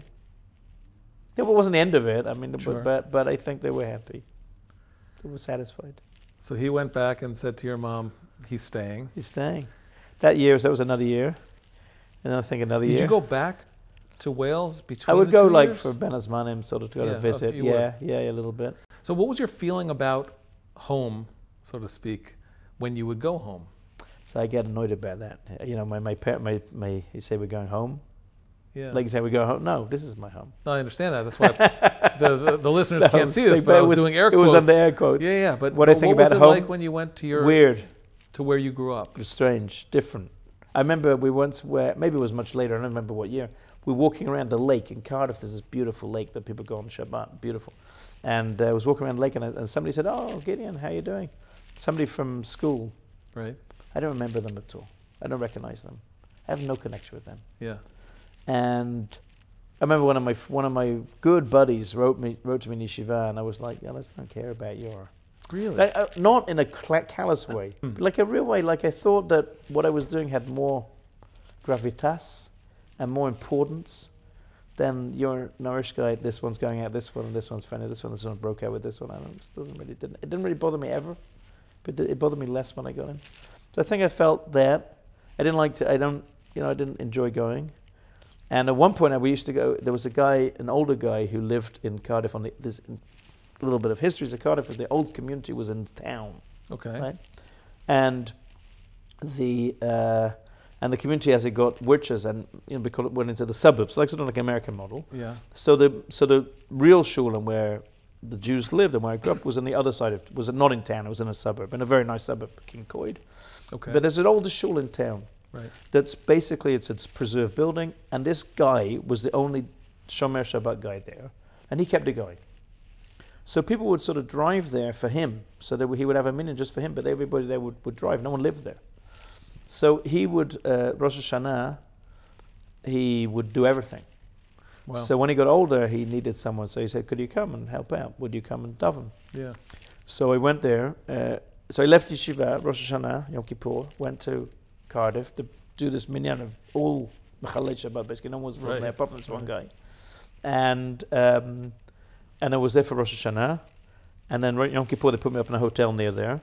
That wasn't the end of it. I mean, Sure. but, but but I think they were happy. They were satisfied. So he went back and said to your mom, he's staying. He's staying. That year, so that was another year, and then I think another Did year. you go back to Wales between I would the go two like years? for Ben Azmanim, sort of to go Yeah, to okay, visit. you Yeah, yeah, yeah, a little bit. So what was your feeling about home, so to speak, when you would go home? So I get annoyed about that. You know, my my parent, my my, you say we're going home. Yeah. Like you say we go home. No, this is my home. No, I understand that. That's why the, the, the listeners No, can't see this, but but I it was, was- doing air It quotes. was under air quotes. Yeah, yeah. But What I but think what about was it home- like when you went to your Weird, to where you grew up? strange, different. I remember we once were, maybe it was much later, I don't remember what year, we were walking around the lake in Cardiff. There's this beautiful lake that people go on Shabbat, beautiful. And uh, I was walking around the lake and, I, and somebody said, oh, Gideon, how you doing? Somebody from school. Right. I don't remember them at all. I don't recognize them. I have no connection with them. Yeah. And I remember one of my one of my good buddies wrote me wrote to me in yeshiva, and I was like, yeah, let's don't care about your... Really? Like, uh, not in a cla callous way, but like a real way. Like I thought that what I was doing had more gravitas and more importance than your Nourish guy. This one's going out, this one, and this one's funny, this one, this one broke out with this one. I don't, it doesn't really didn't it didn't really bother me ever, but it bothered me less when I got in. So I think I felt that I didn't like to. I don't, you know, I didn't enjoy going. And at one point, we used to go. There was a guy, an older guy, who lived in Cardiff. On the, this a little bit of history is Cardiff. The old community was in town, Okay. right? And the uh, and the community, as it got richer, and you know, because it went into the suburbs, like sort of like an American model. Yeah. So the so the real shulam where the Jews lived and where I grew up was on the other side of, was not in town, it was in a suburb, in a very nice suburb, King Coyd. Okay. But there's an older shul in town. Right. That's basically, it's a preserved building, and this guy was the only Shomer Shabbat guy there, and he kept it going. So people would sort of drive there for him, so that he would have a minyan just for him, but everybody there would, would drive, no one lived there. So he would, uh, Rosh Hashanah, he would do everything. Wow. So when he got older, he needed someone. So he said, could you come and help out? Would you come and daven? Yeah. So I went there. Uh, so I left Yeshiva, Rosh Hashanah, Yom Kippur, went to Cardiff to do this minyan of all Mechalei Shabbat. Basically, no one was from Right. there apart from this Right. one guy. And um, and I was there for Rosh Hashanah. And then Yom Kippur, they put me up in a hotel near there.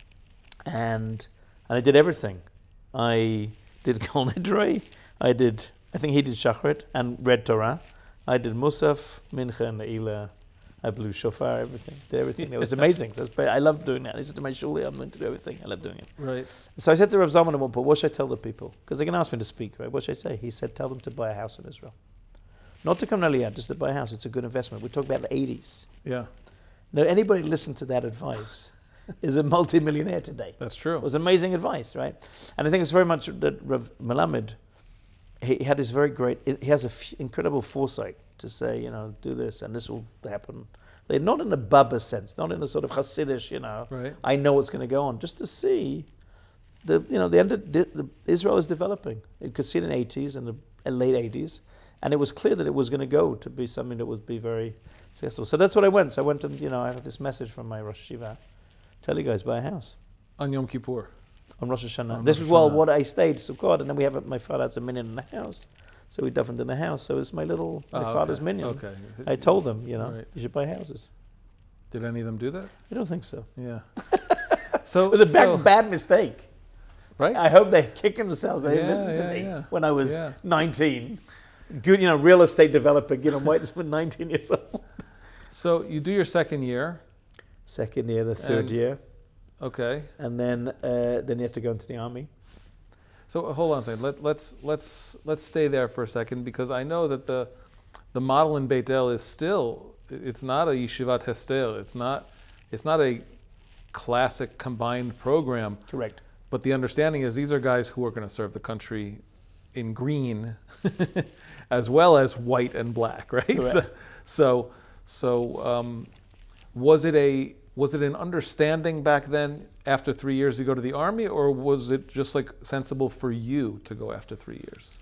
And and I did everything. I did Kol Nidrei. I did... I think he did Shachrit and read Torah. I did Musaf, Mincha, Ne'ilah. I blew shofar, everything. Did everything. It was amazing. So I love doing that. I said to my shuli, I'm going to do everything. I love doing it. Right. So I said to Rav Zalman at one point, what should I tell the people? Because they're going to ask me to speak, right? What should I say? He said, tell them to buy a house in Israel. Not to come to Aliyah, just to buy a house. It's a good investment. We talk about the eighties. Yeah. Now, anybody listen to that advice is a multi-millionaire today. That's true. It was amazing advice, right? And I think it's very much that Rav Melamed, he had this very great, he has an f- incredible foresight to say, you know, do this and this will happen. They're not in a Baba sense, not in a sort of Hasidish, you know, Right. I know what's going to go on, just to see the, you know, the end of the, the, Israel is developing. You could see it in the eighties and the late eighties, and it was clear that it was going to go to be something that would be very successful. So that's what I went. So I went and, you know, I have this message from my Rosh Hashiva, tell you guys, buy a house. On Yom Kippur. On Rosh Hashanah. On this Rosh is well Hashanah. what I stayed, so God, and then we have a, my father has a minyan in the house, so we davened in the house. So it's my little my Oh, father's okay. minyan. Okay. I told them, you know, Right. you should buy houses. Did any of them do that? I don't think so. Yeah. So It was a bad, so, bad mistake. right? I hope they're kicking themselves. They didn't Yeah, listen to yeah, me yeah. when I was Yeah. nineteen. Good, you know, real estate developer. You know, White's been nineteen years old. So you do your second year. Second year, the third And- year, Okay. and then uh, then you have to go into the army. So uh, hold on a second. Let, let's let's let's stay there for a second, because I know that the the model in Beit El is still, it's not a yeshivat hestel. It's not it's not a classic combined program. Correct. But the understanding is these are guys who are going to serve the country in green as well as white and black, right? Correct. So, so um, was it a was it an understanding back then? After three years, you go to the army, or was it just like sensible for you to go after three years?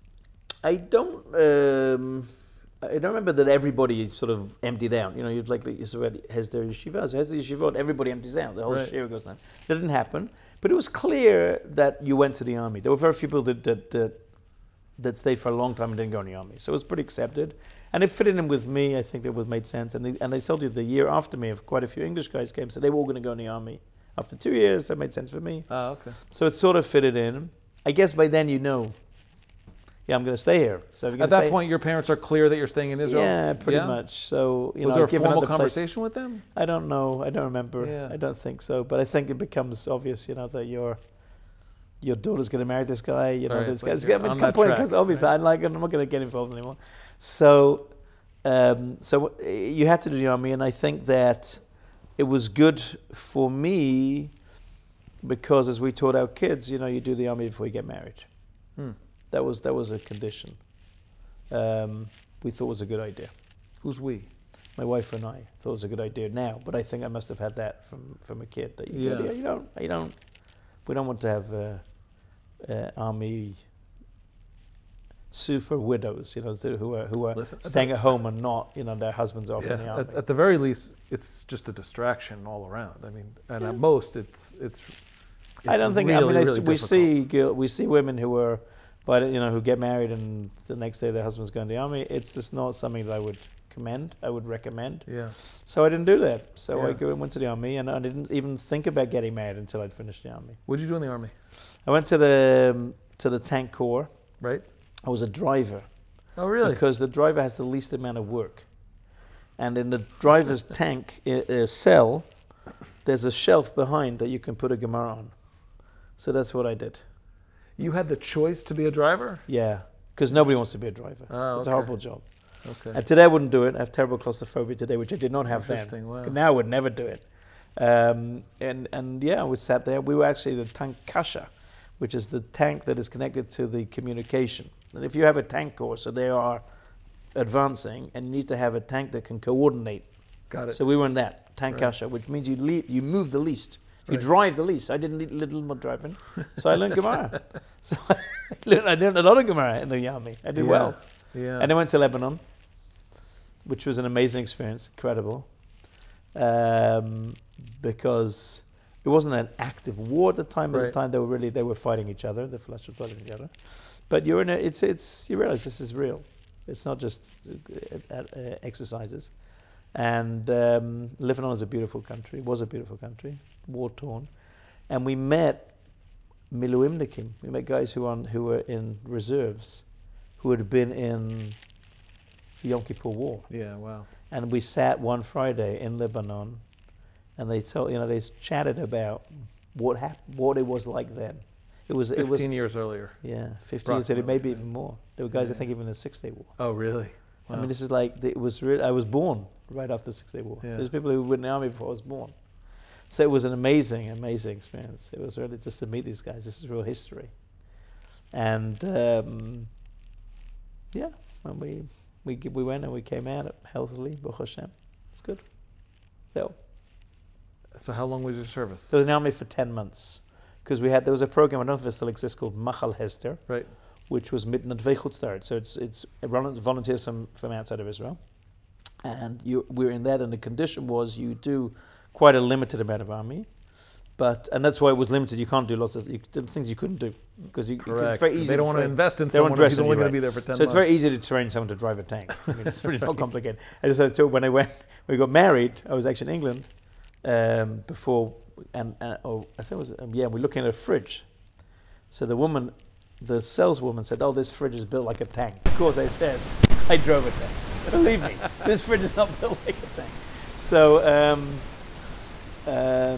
I don't. Um, I don't remember that everybody sort of emptied out. You know, you'd like you said, has their yeshiva, so has the yeshiva, everybody empties out. The whole Right. share goes down. That didn't happen, but it was clear that you went to the army. There were very few people that that that, that stayed for a long time and didn't go in the army. So it was pretty accepted, and it fitted in with me. I think it would made sense. And they, and I told you the year after me, if quite a few English guys came, so they were all going to go in the army. After two years, that made sense for me. Ah, okay. So it sort of fitted in. I guess by then you know, yeah, I'm going to stay here. So if you're At gonna that stay, point, your parents are clear that you're staying in Israel? yeah, pretty Yeah? much. So you Was know, there a I've given formal up the place. conversation with them? I don't know. I don't remember. Yeah. I don't think so. But I think it becomes obvious, you know, that your your daughter's going to marry this guy. You know, Right, this like guy's. you're I mean, it's on come that point track, because obviously right. I'm like I'm not going to get involved anymore. So, um, so uh, you had to do the army, and I think that it was good for me because, as we taught our kids, you know, you do the army before you get married. Hmm. That was that was a condition. Um, we thought was a good idea. Who's we? My wife and I thought it was a good idea now, but I think I must have had that from, from a kid. That you, Yeah. yeah. you don't, you don't, we don't want to have uh, uh, army super widows, you know, who are who are Listen, staying at home and not, you know, their husbands off in the Yeah, army. at, at the very least, it's just a distraction all around. I mean, and at most, it's it's. it's I don't think. Really, I mean, it's, really we difficult. see girl, we see women who are, but you know, who get married and the next day their husband's going to the army. It's just not something that I would commend. I would recommend. Yeah. So I didn't do that. So I Yeah. go and went to the army, and I didn't even think about getting married until I'd finished the army. What did you do in the army? I went to the um, to the tank corps. Right. I was a driver Oh, really? because the driver has the least amount of work. And in the driver's tank uh, uh, cell, there's a shelf behind that you can put a Gemara on. So that's what I did. You had the choice to be a driver? Yeah, because nobody wants to be a driver. Oh, It's a okay. horrible job. Okay. And today I wouldn't do it. I have terrible claustrophobia today, which I did not have then. Interesting, wow. Now I would never do it. Um, and, and yeah, we sat there. We were actually the tank kasha, which is the tank that is connected to the communication. And if you have a tank corps, so they are advancing, and you need to have a tank that can coordinate. Got it. So we were in that tank Right. kasha, which means you lead, you move the least. You Right. drive the least. I didn't need little more driving, so I learned Gemara. So I learned, I learned a lot of Gemara in the army. I did Yeah. well. Yeah. And I went to Lebanon, which was an amazing experience, incredible, um, because it wasn't an active war at the time. At Right. the time, they were really they were fighting each other. The flesh was fighting each other. But you're in a, it's it's you realize this is real. It's not just uh, uh, exercises. And um, Lebanon is a beautiful country. Was a beautiful country, war torn, and we met miluimnikim. We met guys who on who were in reserves, who had been in the Yom Kippur War. Yeah, wow. And we sat one Friday in Lebanon, and they told you know they chatted about what happened, what it was like then. It was it was fifteen years earlier. yeah, fifteen years ago, maybe Approximately. even more. There were guys Yeah. I think even in the Six Day War. Oh, really? I Wow. mean, this is like the- it was. Re- I was born right after the Six Day War. Yeah. There's people who were in the army before I was born. So it was an amazing, amazing experience. It was really just to meet these guys. This is real history. And um, yeah, and we we g- we went and we came out healthily. Baruch Hashem, it's good. So, So how long was your service? so I was in the army for ten months because we had there was a program I don't know if it still exists called Machal Hester, Right. which was Mitnadvei Chutzlaretz. So it's it's volun- volunteers from, from outside of Israel, and you we were in that, and the condition was you do quite a limited amount of army, but and that's why it was limited. You can't do lots of you, the things you couldn't do because you, Correct. it's very easy. They don't to want to train. invest in They don't someone invest who's in only you, going to right. be there for ten So months. it's very easy to train someone to drive a tank. I mean, it's pretty not complicated. And so, so when I went, we got married. I was actually in England um, before, and, and oh, I think it was um, yeah. We're looking at a fridge. So the woman, the saleswoman said, "Oh, this fridge is built like a tank." Of course, I said, "I drove a tank." Believe me, this fridge is not built like a tank. So, um, um,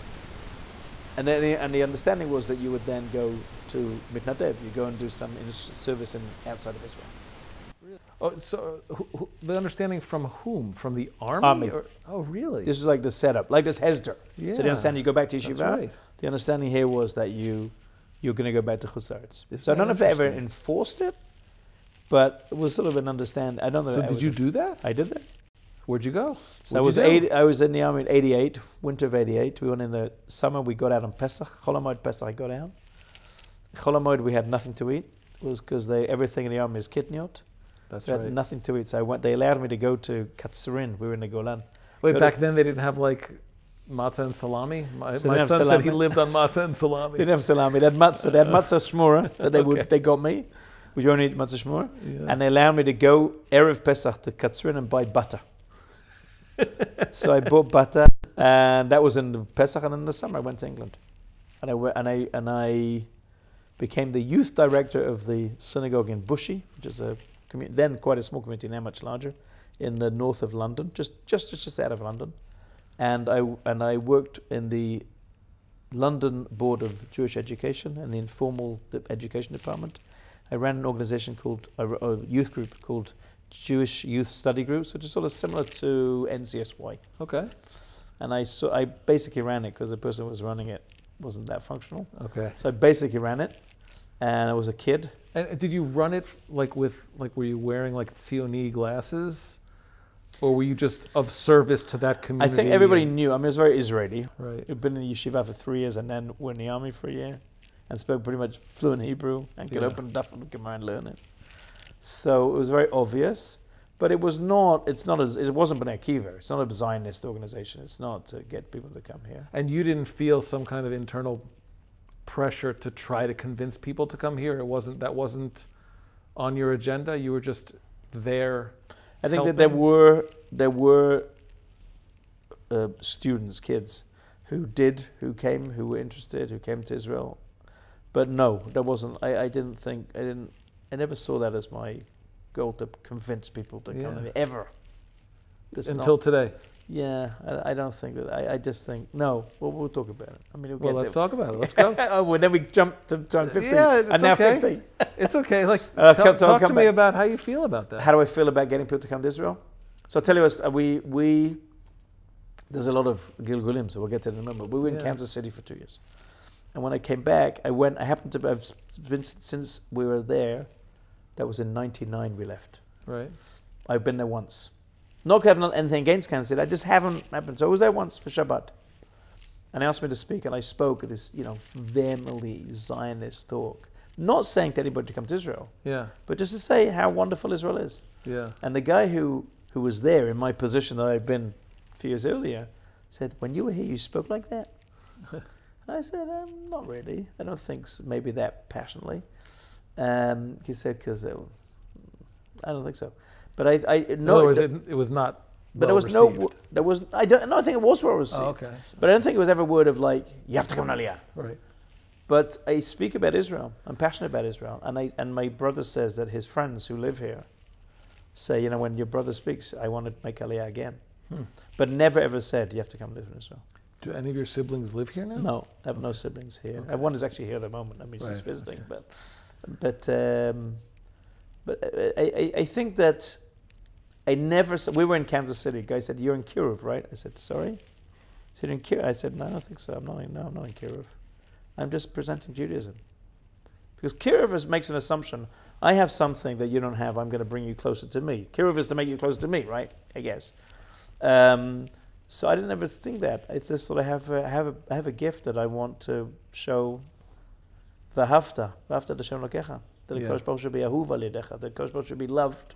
and then the, and the understanding was that you would then go to Mitnadev. You go and do some in service in outside of Israel. Oh, so who, who, the understanding from whom? From the army? Army. Or, oh, really? This was like the setup, like this Hesder. yeah. So the understanding you go back to That's Yeshiva. right. The understanding here was that you you're going to go back to Chutzlaretz. Isn't So I don't know that if they ever interesting? enforced it, but it was sort of an understand. I don't know. So I did was- you do that? I did that. Where'd you go? So I What'd was you do? eight, I was in the army in eighty-eight, winter of eighty-eight. We went in the summer. We got out on Pesach, Chol Hamoed Pesach. I got out. Chol Hamoed, we had nothing to eat. It was because they everything in the army is kitniot. That's We had right. nothing to eat. So I went. They allowed me to go to Katsarin. We were in the Golan. Wait, go to- back then they didn't have like matzah and salami? My, So they my have son said salami. he lived on matzah and salami. They didn't have salami. They had matzah. They had matzah shmura that they would. Okay. They got me. We only eat matzah shmura, Yeah. and they allowed me to go erev Pesach to Katsarin and buy butter. So I bought butter, and that was in the Pesach, and in the summer I went to England, and I went, and I and I became the youth director of the synagogue in Bushey, which is a commu- then quite a small community, now much larger, in the north of London, just just just out of London, and I and I worked in the London Board of Jewish Education and the informal de- education department. I ran an organisation called a, a youth group called Jewish Youth Study Groups, which is sort of similar to N C S Y. Okay. And I so I basically ran it because the person who was running it wasn't that functional. Okay. So I basically ran it, and I was a kid. And did you run it like with like were you wearing like Tzioni glasses, or were you just of service to that I community? think everybody and- knew. I mean, it's very Israeli. Right. I've been in yeshiva for three years, and then were in the army for a year, and spoke pretty much fluent Hebrew, and could Yeah. open Daf and Gemara and learn it. So it was very obvious, but it was not. It's not as. It wasn't Bnei Akiva. It's not a Zionist organization. It's not to get people to come here. And you didn't feel some kind of internal pressure to try to convince people to come here. It wasn't that wasn't on your agenda. You were just there. I think that there helping? were there were uh, students, kids, who did, who came, who were interested, who came to Israel, but no, that wasn't. I, I didn't think. I didn't. I never saw that as my goal to convince people to come Yeah. to me ever. That's Until not, today. yeah, I, I don't think that. I, I just think no. We'll, we'll talk about it. I mean, we'll Well, get let's there. talk about it. Let's go. oh, well, then we jump to time fifty. Yeah, it's and now okay. fifty. It's okay. Like, Uh, tell, so I'll talk to come me back. about how you feel about that. How do I feel about getting people to come to Israel? So I'll tell you what, uh, we, we, there's a lot of Gilgulim, so we'll get to it in a moment. We were in Yeah. Kansas City for two years. And when I came back, I went, I happened to, I've been, since we were there, that was in ninety-nine we left. Right. I've been there once. Not having anything against Kansas City, I just haven't happened. So I was there once for Shabbat. And they asked me to speak, and I spoke at this, you know, family Zionist talk. Not saying to anybody to come to Israel, Yeah. but just to say how wonderful Israel is. Yeah. And the guy who, who was there in my position that I'd been a few years earlier said, when you were here, you spoke like that? I said, um, not really. I don't think so, maybe that passionately. Um, he said, because I don't think so. But I, I In no, other words, it- it, it was not. but there well was no, received. there was, I don't, no, I think it was well received. Oh, okay. But I don't think it was ever a word of like, you have to come to Aliyah. Right. But I speak about Israel. I'm passionate about Israel. And I and my brother says that his friends who live here say, you know, when your brother speaks, I want to make Aliyah again. Hmm. But never ever said, you have to come live in Israel. Do any of your siblings live here now? No, I have no siblings here. Okay. One is actually here at the moment. I mean, she's Right, visiting. okay. But but um, but I, I, I think that I never said, we were in Kansas City. Guy said, you're in Kiruv, right? I said, sorry? He said, in Kiruv. I said, no, I don't think so. I'm not in, no, I'm not in Kiruv. I'm just presenting Judaism. Because Kiruv is, makes an assumption. I have something that you don't have. I'm going to bring you closer to me. Kiruv is to make you closer to me, right? I guess. Um, so I didn't ever think that. I just thought I have a, I have a, I have a gift that I want to show. V'ahavta, v'ahavta d'Hashem Elokecha. That the Yeah. Kodesh Baruch Hu should be ahuv al yedecha. That Kodesh Baruch Hu should be loved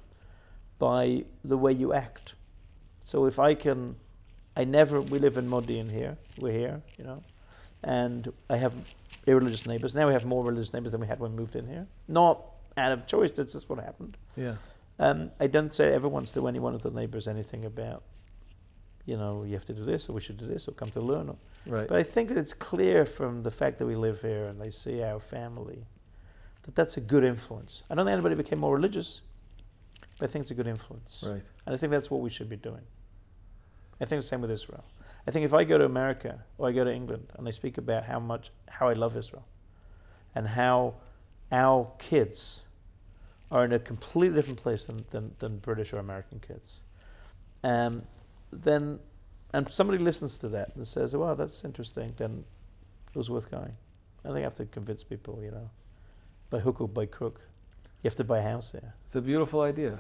by the way you act. So if I can, I never. We live in Modi'in here. We're here, you know, and I have irreligious neighbors. Now we have more religious neighbors than we had when we moved in here. Not out of choice. That's just what happened. Yeah. Um, I don't say ever once to any one of the neighbors anything about, you know, you have to do this, or we should do this, or come to learn. Or, Right. but I think that it's clear from the fact that we live here and they see our family that that's a good influence. I don't think anybody became more religious, but I think it's a good influence. Right. And I think that's what we should be doing. I think the same with Israel. I think if I go to America or I go to England and I speak about how much, how I love Israel and how our kids are in a completely different place than, than, than British or American kids, um, then, and somebody listens to that and says, well, that's interesting, then it was worth going. I think I have to convince people, you know, by hook or by crook. You have to buy a house here. It's a beautiful idea.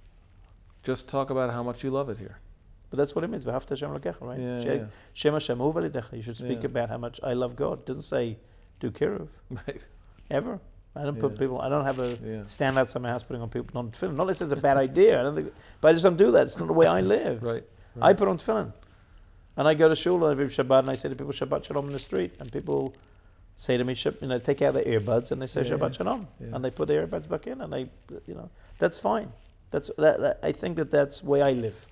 Just talk about how much you love it here. But that's what it means. V'ahavta Hashem Elokecha, right? Yeah, She- yeah. Shem Hashem Ahuv al Yedecha. You should speak Yeah. about how much I love God. It doesn't say do kiruv Right. ever. I don't put Yeah. people. I don't have a Yeah. stand outside my house putting on people on tefillin. Not that it's a bad idea. I don't think, but I just don't do that. It's not the way I live. Right. I right. put on tefillin, and I go to shul every Shabbat, and I say to people Shabbat Shalom in the street, and people say to me, Shab- you know, take out their earbuds, and they say Yeah, Shabbat yeah. Shalom, Yeah. and they put their earbuds back in, and they, you know, that's fine. That's that, that, I think that that's the way I live.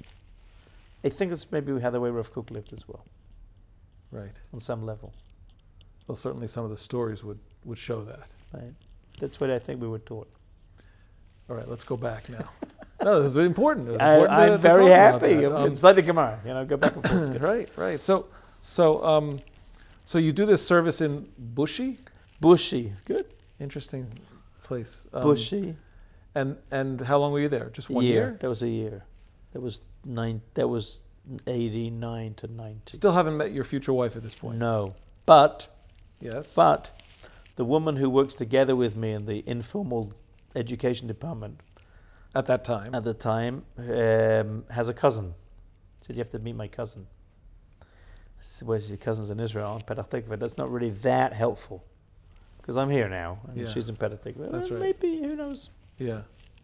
I think it's maybe how the way Rav Kook lived as well, Right. on some level. Well, certainly some of the stories would, would show that. Right? That's what I think we were taught. All right, let's go back now. No, this is important. It's I, important to- I'm to very talk about happy. that. Um, It's like the Gemara, you know, go back and forth. It's good. right, right. So, so, um, so you do this service in Bushy? Bushy, good. Interesting place. Um, Bushy, And and how long were you there? Just one year. year? That was a year. That was nine. That was eighty-nine to ninety. Still haven't met your future wife at this point. No, but Yes. but the woman who works together with me in the informal education department at that time. at the time um, has a cousin. Said you have to meet my cousin. So, where's your cousin's in Israel in Petah Tikva? That's not really that helpful because I'm here now and Yeah. she's in Petah Tikva. That's Well, right. Maybe, who knows? Yeah.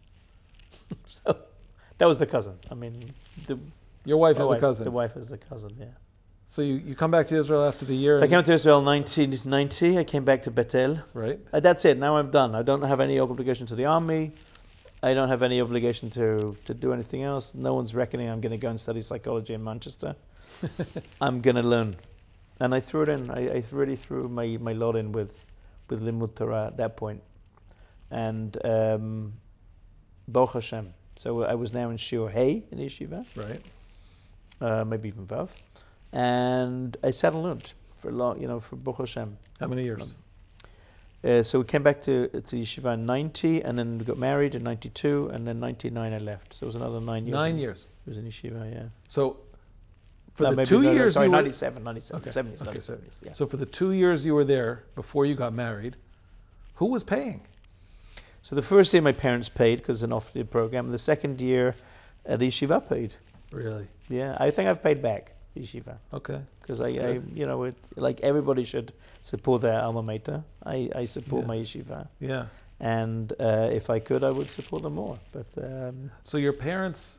So that was the cousin. I mean, the Your wife the is wife, the cousin. The wife is the cousin. Yeah. So you, you come back to Israel after the year. So I and- came to Israel in nineteen ninety. I came back to Bethel. right. Uh, that's it. Now I'm done. I don't have any obligation to the army. I don't have any obligation to, to do anything else. No one's reckoning I'm going to go and study psychology in Manchester. I'm going to learn. And I threw it in. I, I really threw my, my lot in with, with Limud Torah at that point. And um, Baruch Hashem. So I was now in Shiur Hey in the yeshiva, Right. uh, maybe even Vav. And I sat and learned for a long, you know, for Baruch Hashem. How many years? Uh, so we came back to to yeshiva in ninety, and then we got married in ninety-two, and then ninety-nine I left. So it was another nine years. Nine years. It was in yeshiva, yeah. So for No, the maybe two no, no, years sorry, you were ninety-seven, ninety-seven, Okay, seven years, okay. ninety-seven years, yeah. so for the two years you were there before you got married, who was paying? So the first year my parents paid because it's an off-year program. The second year, uh, the yeshiva paid. Really? Yeah, I think I've paid back the yeshiva Okay. because I, I, good. you know, it, like everybody should support their alma mater. I, I support Yeah. my yeshiva, Yeah. and uh, if I could, I would support them more. But um, So your parents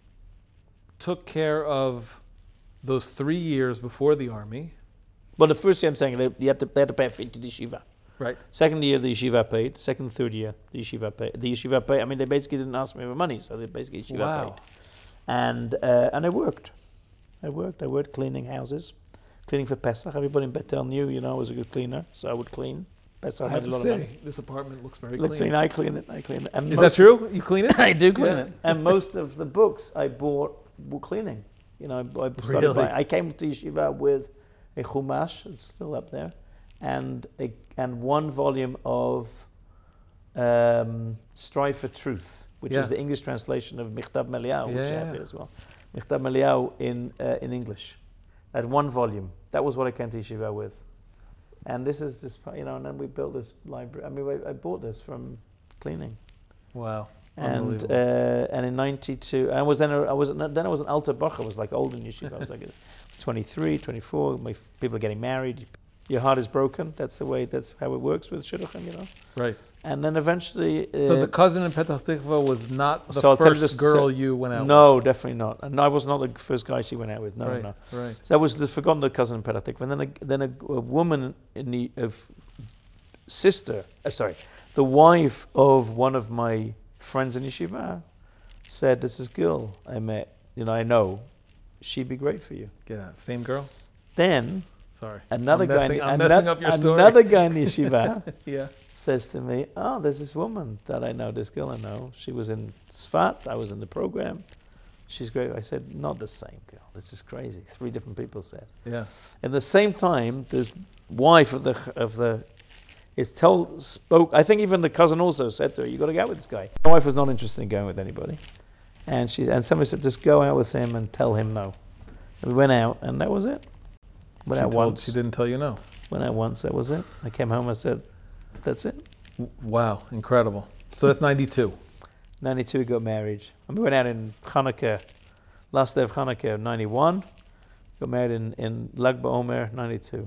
took care of those three years before the army, well, the first year I'm saying they, you had to, they had to pay a fee to the yeshiva. right? Second year, the yeshiva paid. Second, third year, the yeshiva paid. The yeshiva paid. I mean, they basically didn't ask me for money, so they basically yeshiva Wow. paid. And uh, and I worked. I worked. I worked cleaning houses, cleaning for Pesach. Everybody in Bethel knew, you know, I was a good cleaner, so I would clean. Pesach I made have a to lot of say, money. this apartment looks very Let's clean. clean. I clean it. I clean it. And Is most- that true? You clean it? I do clean Yeah. it. And most of the books I bought were cleaning. You know, I, I started Really? buying. I came to yeshiva with a chumash, it's still up there, and a, and one volume of um, Strive for Truth, which Yeah. is the English translation of Michtav Meliyahu, which I have Yeah. here as well. Michtav Meliyahu in uh, in English. I had one volume. That was what I came to yeshiva with. And this is this, you know, and then we built this library. I mean, I, I bought this from cleaning. Wow. And Unbelievable. uh, and in ninety-two, I was then a, I was then I was an alter bach. I was like old in yeshiva. I was like twenty-three, twenty-four. My f- people are getting married. Your heart is broken. That's the way. That's how it works with shidduchim, you know. Right. And then eventually, uh, So the cousin in Petah Tikva was not the So I'll tell you first this- girl so- you went out no, definitely not. And I was not the first guy she went out with. No, with. no, Right. no. Right. So that was the forgotten the cousin in Petah Tikva. And then a, then a, a woman in the of sister. Uh, sorry, the wife of one of my friends in yeshiva said, "This is girl I met. You know, I know. She'd be great for you." Get out. Same girl? Then Sorry. another I'm guy, messing, in, I'm ano- messing up your story. another guy in the yeshiva Yeah. says to me, "Oh, there's this woman that I know. This girl I know. She was in Sfat. I was in the program. She's great." I said, "Not the same girl. This is crazy." Three different people said. Yeah. At the same time, the wife of the of the is told spoke. I think even the cousin also said to her, "You got to go out with this guy." My wife was not interested in going with anybody, and she and somebody said, "Just go out with him and tell him no." And we went out, and that was it. Went She, out told, once. she didn't tell you no. Went out once. That was it. I came home. I said, "That's it." W- Wow. Incredible. So that's ninety-two. ninety-two, we got married, and we went out in Hanukkah, last day of Hanukkah, ninety-one. Got married in in Lag BaOmer, ninety-two.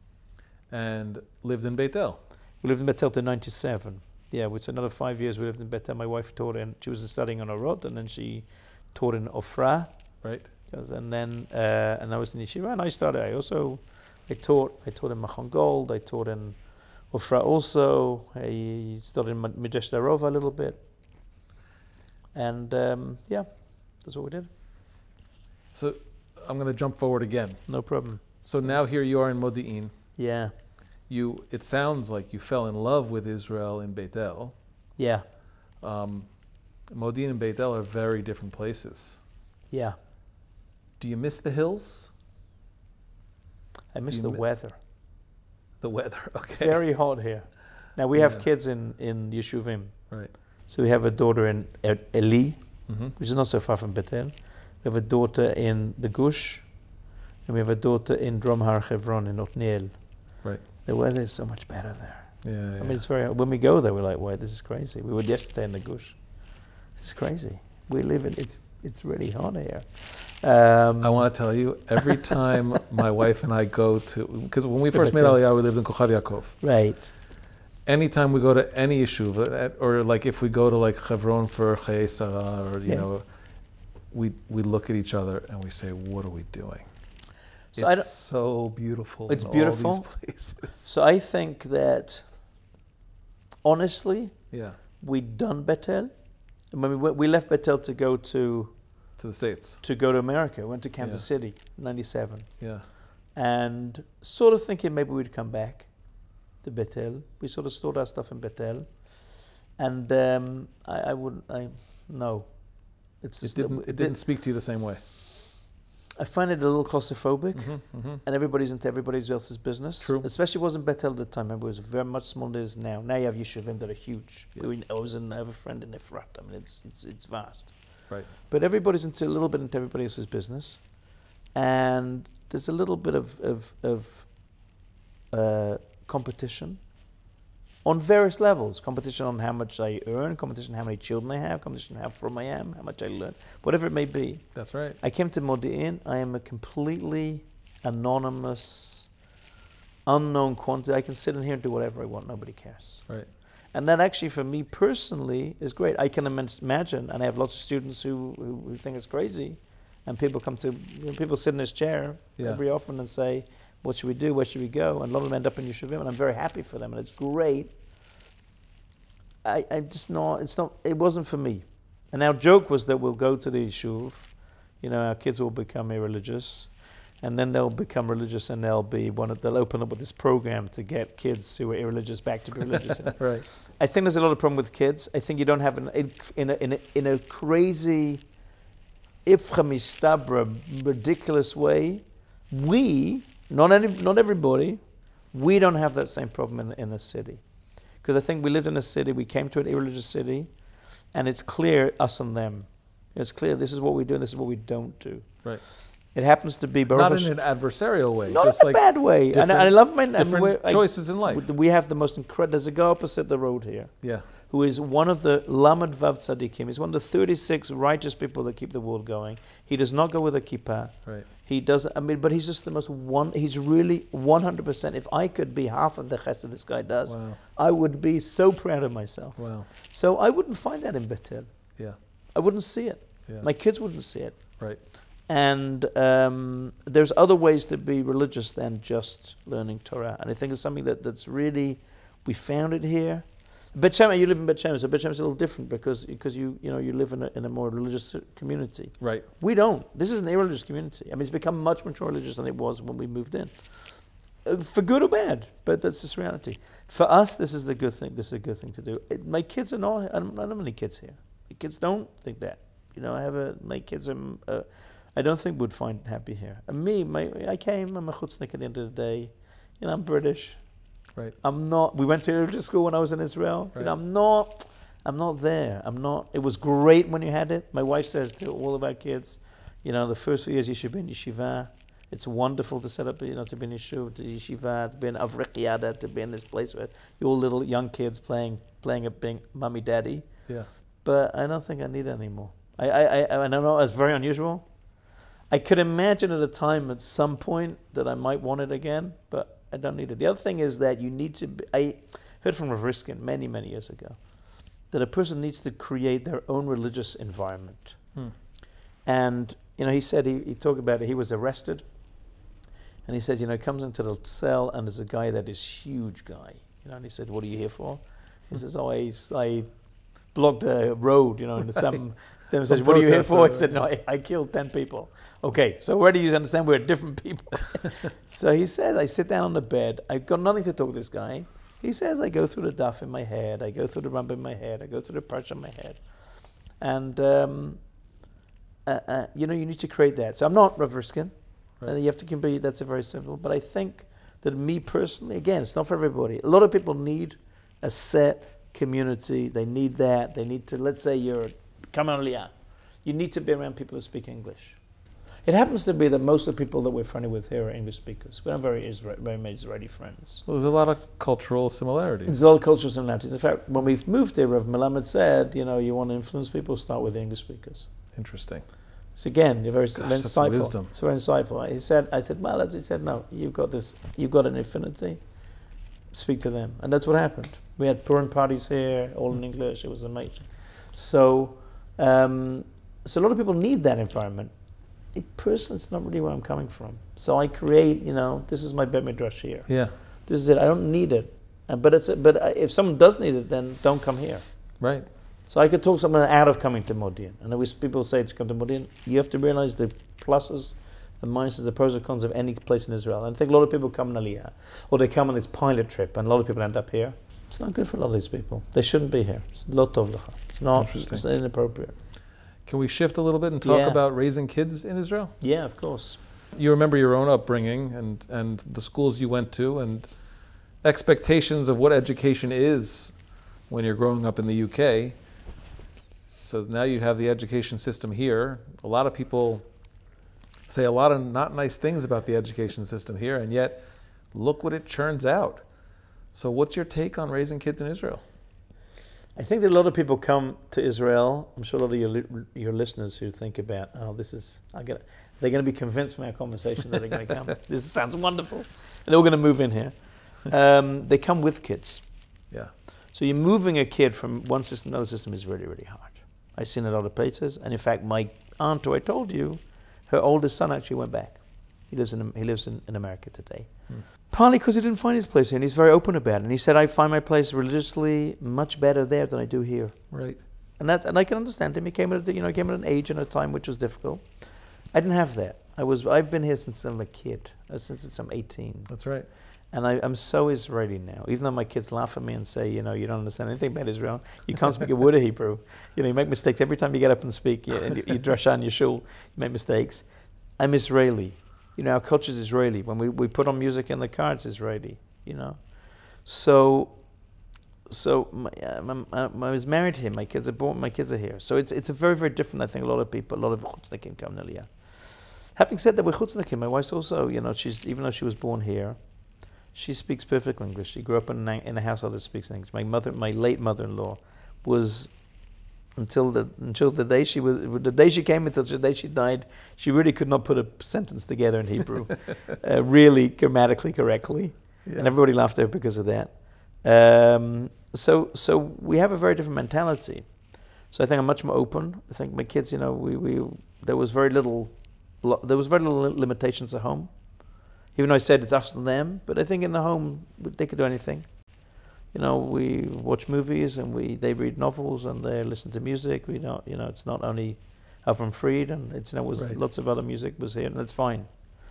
And lived in Beit El. We lived in Bethel till ninety-seven. Yeah, which another five years we lived in Bethel. My wife taught in, she was studying on Orot, and then she taught in Ofra. Right. 'Cause- And then, uh, and I was in Yeshiva, and I started, I also, I taught, I taught in Machon Gold, I taught in Ofra also, I studied in Midrash Darova a little bit. And um, yeah, that's what we did. So I'm going to jump forward again. No problem. So now here you are in Modi'in. Yeah, You, it sounds like you fell in love with Israel in Beit El. yeah, Um, Modi'in and Beit El are very different places. yeah. Do you miss the hills? I miss you the mi- weather. The weather. Okay. It's very hot here. Now we have Yeah. kids in, in Yeshuvim. Right. So we have a daughter in El- Eli, Mm-hmm. which is not so far from Bethel. We have a daughter in the Gush, and we have a daughter in Drom Har Hebron in Otniel. Right. The weather is so much better there. Yeah. I mean, it's very. When we go there, we're like, "Wow, this is crazy." We were yesterday in the Gush. This is crazy. We live in. It's it's really hot here. Um, I want to tell you, every time my wife and I go to, because when we To first made Bethel. Aliyah, we lived in Kochav Yaakov. right. Anytime we go to any yeshuv, uh, or like if we go to like Chevron for Chayei Sarah, or you Yeah. know, we we look at each other and we say, "What are we doing?" So I it's don't- so beautiful. It's in beautiful. All these places. So I think that, honestly, Yeah, we done Bethel. And when we went, we left Bethel to go to to the states. to go to America. Went to Kansas Yeah. City, ninety-seven. Yeah, And sort of thinking maybe we'd come back to Bethel. We sort of stored our stuff in Bethel, and um, I, I wouldn't. I no, it's it didn't. It didn't speak to you the same way. I find it a little claustrophobic, Mm-hmm, mm-hmm. and everybody's into everybody else's business. True. Especially it wasn't Bethel at the time. Remember, it was very much smaller than it is now. Now you have yeshuvim that are huge. Yeah. We, I was in, I have a friend in Efrat. I mean, it's it's it's vast. Right. But everybody's into a little bit into everybody else's business, and there's a little bit of of, of uh, competition on various levels. Competition on how much I earn, competition on how many children I have, competition on how from I am, how much I learn, whatever it may be. That's right. I came to Modi'in. I am a completely anonymous, unknown quantity. I can sit in here and do whatever I want. Nobody cares. Right. And that actually, for me personally, is great. I can imagine, and I have lots of students who, who, who think it's crazy, and people come to, you know, people sit in this chair Yeah. every often and say, what should we do? Where should we go? And a lot of them end up in Yeshuvim, and I'm very happy for them, and it's great. I, I just not, it's not, it wasn't for me. And our joke was that we'll go to the Yeshuv, you know, our kids will become irreligious, and then they'll become religious, and they'll be one of, they'll open up with this program to get kids who are irreligious back to be religious. Right. I think there's a lot of problem with kids. I think you don't have an, in a, in a, in a crazy, ifcha mistabra, ridiculous way, we, not any, not everybody, we don't have that same problem in, in a city. Because I think we lived in a city, we came to an irreligious city, and it's clear, us and them. It's clear, this is what we do and this is what we don't do. Right. It happens to be Baruch Not Hash- in an adversarial way. not just in a like bad way. And, different- I love my different we're- I- choices in life. We have the most incredible, there's a guy opposite the road here, Yeah. who is one of the Lamed Vav Tzadikim. He's one of the thirty-six righteous people that keep the world going. He does not go with a kippah. Right. He does, I mean, but he's just the most one, he's really one hundred percent. If I could be half of the chesed this guy does, Wow. I would be so proud of myself. Wow. So I wouldn't find that in Bethel. Yeah. I wouldn't see it. Yeah. My kids wouldn't see it. Right. And um, there's other ways to be religious than just learning Torah. And I think it's something that, that's really, we found it here. Bet Shemesh, you live in Bet Shemesh, so Bet Shemesh is a little different because because you you know you live in a, in a more religious community. Right. We don't. This is an irreligious community. I mean, it's become much much more religious than it was when we moved in, uh, for good or bad. But that's just reality. For us, this is the good thing. This is a good thing to do. It, my kids are not. I don't, I don't have any kids here. My kids don't think that. You know, I have a my kids are. Uh, I don't think would find happy here. And me, my, I came. I'm a chutznik at the end of the day. You know, I'm British. Right. I'm not. We went to religious school when I was in Israel. Right. You know, I'm not. I'm not there. I'm not. It was great when you had it. My wife says to all of our kids, you know, the first few years you should be in yeshiva. It's wonderful to set up, you know, to be in yeshiva, to yeshiva, to be in avrikiada, to be in this place where you're all little young kids playing, playing at being mummy, daddy. Yeah. But I don't think I need it anymore. I, I, I, I don't know. It's very unusual. I could imagine at a time, at some point, that I might want it again, but I don't need it. The other thing is that you need to be, I heard from Rav Riskin many, many years ago, that a person needs to create their own religious environment. Hmm. And, you know, he said, he, he talked about it, he was arrested, and he said, you know, he comes into the cell, and there's a guy that is huge guy, you know, and he said, what are you here for? He says, oh, I, I blocked a road, you know, and some demonstration. What are you here for? He said, no, I, I killed ten people. Okay, so where do you understand we're different people? So he says, I sit down on the bed. I've got nothing to talk to this guy. He says, I go through the daf in my head. I go through the Rambam in my head. I go through the parsha in my head. And, um, uh, uh, you know, you need to create that. So I'm not Rav Riskin. Right. Uh, you have to be, that's a very simple. But I think that me personally, again, it's not for everybody. A lot of people need a set community. They need that. They need to, let's say you're coming on Aliyah. You need to be around people who speak English. It happens to be that most of the people that we're friendly with here are English speakers. We don't have very, Isra- very many Israeli friends. Well, there's a lot of cultural similarities. There's all cultural similarities. In fact, when we moved here, Rav Melamed said, you know, you want to influence people, start with the English speakers. Interesting. So again, you're very, Gosh, very that's insightful. wisdom. It's very insightful. He said, I said, well, as he said, no, you've got this, you've got an affinity. Speak to them, and that's what happened. We had Purim parties here, all in English. It was amazing. So, um, so a lot of people need that environment. It personally, it's not really where I'm coming from. So I create, you know, this is my Bet Midrash here. Yeah. This is it. I don't need it, uh, but it's but if someone does need it, then don't come here. Right. So I could talk someone out of coming to Modi'in. And always people say to come to Modi'in, you have to realize the pluses and minuses, the pros and cons of any place in Israel. And I think a lot of people come in Aliyah, or they come on this pilot trip, and a lot of people end up here. It's not good for a lot of these people. They shouldn't be here. It's lo tov lecha. It's not. Interesting. It's inappropriate. Can we shift a little bit and talk Yeah. about raising kids in Israel? Yeah, of course. You remember your own upbringing and, and the schools you went to and expectations of what education is when you're growing up in the U K. So now you have the education system here. A lot of people say a lot of not nice things about the education system here, and yet look what it churns out. So what's your take on raising kids in Israel? I think that a lot of people come to Israel. I'm sure a lot of your li- your listeners who think about, oh, this is, I get, they're going to be convinced from our conversation that they're going to come. This sounds wonderful, and they're all going to move in here. Um, they come with kids. Yeah. So you're moving a kid from one system to another system is really, really hard. I've seen a lot of places, and in fact, my aunt, who I told you, her oldest son actually went back. He lives in he lives in, in America today. Hmm. Partly because he didn't find his place here, and he's very open about it. And he said, I find my place religiously much better there than I do here. Right. And that's and I can understand him. He came at a, you know he came at an age and a time which was difficult. I didn't have that. I was I've been here since I'm a kid, uh, since I'm eighteen. That's right. And I, I'm so Israeli now. Even though my kids laugh at me and say, you know, you don't understand anything about Israel. You can't speak a word of Hebrew. You know, you make mistakes every time you get up and speak. You, and you, you dress on your shul, you make mistakes. I'm Israeli. You know, our culture is Israeli. When we, we put on music in the car, it's Israeli. You know, so so my, uh, I, I was married here. My kids are born. My kids are here. So it's it's a very very different. I think a lot of people, a lot of chutznikim come to Aliyah. Having said that, we're chutznikim. My wife's also, you know, she's even though she was born here. She speaks perfect English. She grew up in a, in a household that speaks English. My mother, my late mother-in-law, was until the until the day she was the day she came until the day she died. She really could not put a sentence together in Hebrew, uh, really grammatically correctly, yeah. And everybody laughed at her because of that. Um, so so we have a very different mentality. So I think I'm much more open. I think my kids, you know, we, we there was very little there was very little limitations at home. Even though I said it's us and them, but I think in the home they could do anything. You know, we watch movies and we they read novels and they listen to music. We don't, you know, it's not only Avram Fried and it's you know, was right. Lots of other music was here, and that's fine.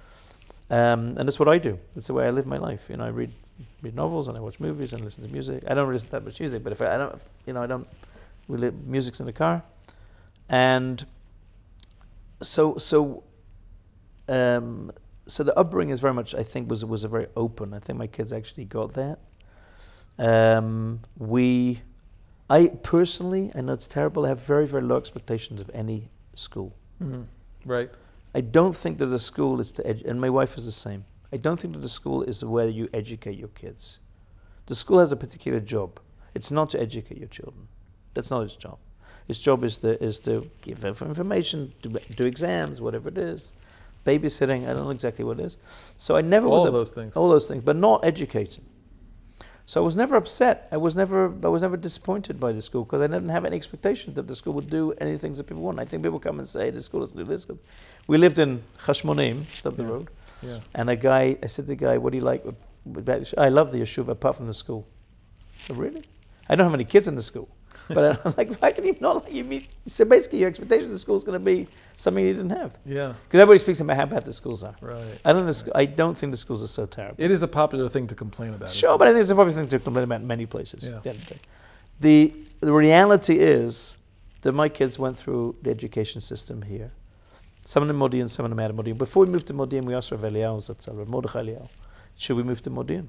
Um, and that's what I do. That's the way I live my life. You know, I read read novels and I watch movies and listen to music. I don't listen to that much music, but if I, I don't, you know, I don't. We live, music's in the car, and so so. Um, So the upbringing is very much, I think, was was a very open. I think my kids actually got that. Um, we, I personally, I know it's terrible, I have very, very low expectations of any school. Mm-hmm. Right. I don't think that a school is to edu- and my wife is the same. I don't think that the school is where you educate your kids. The school has a particular job. It's not to educate your children. That's not its job. Its job is to is to give them information, do, do exams, whatever it is. Babysitting, I don't know exactly what it is. So I never all was all those things. All those things, but not educating. So I was never upset. I was never I was never disappointed by the school because I didn't have any expectation that the school would do any things that people want. I think people come and say the school doesn't do this. We lived in Chashmonim, just up the Yeah. road. Yeah. And a guy, I said to the guy, what do you like about I love the yeshuva apart from the school. Oh, really? I don't have any kids in the school. But I'm like, why can you not let you meet? So basically, your expectation of the school is going to be something you didn't have. Yeah. Because everybody speaks about how bad the schools are. Right. I don't. Right. I don't think the schools are so terrible. It is a popular thing to complain about. Sure, but I think it's a popular thing to complain about in many places. Yeah. The, the the reality is that my kids went through the education system here. Some of them Modi'in, some of them out of Modi'in. Before we moved to Modi'in, we asked Rav Eliyahu Zatzal, Rav Mordechai Eliyahu, should we move to Modi'in?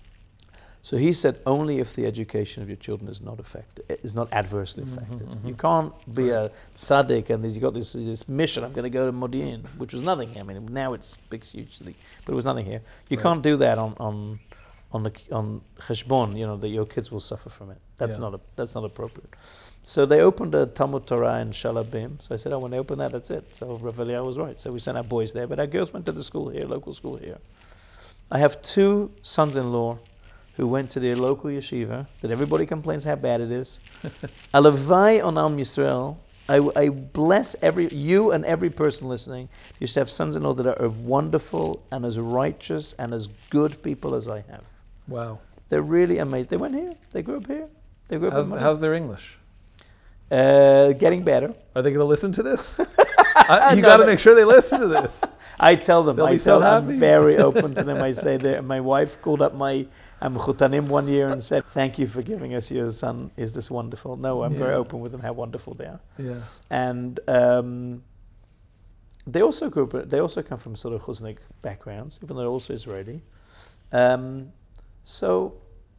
So he said, only if the education of your children is not affected, is not adversely affected. Mm-hmm, mm-hmm. You can't be right. a tzaddik and you've got this this mission, I'm going to go to Modi'in, which was nothing here. I mean, now it's big, huge city, but it was nothing here. You right. can't do that on on on the on cheshbon, you know, that your kids will suffer from it. That's yeah. not a, that's not appropriate. So they opened a Talmud Torah in Shalabim. So I said, oh, when they open that, that's it. So Rav Eliyahu was right. So we sent our boys there, but our girls went to the school here, local school here. I have two sons-in-law who went to their local yeshiva, that everybody complains how bad it is. Alavai on Am Yisrael, I, I bless every you and every person listening. You should have sons-in-law that are wonderful and as righteous and as good people as I have. Wow. They're really amazing. They went here. They grew up here. They grew up how's, how's their English? Uh, getting better. Are they going to listen to this? I, you No, got to but- make sure they listen to this. I tell them. They'll I be so tell them. happy. I'm very open to them. I say that my wife called up my um, chutanim one year and said, "Thank you for giving us your son. Is this wonderful?" No, I'm very Yeah. open with them. How wonderful they are. Yeah. And um, they also grew up, they also come from sort of Chuznik backgrounds, even though they're also Israeli. Um, so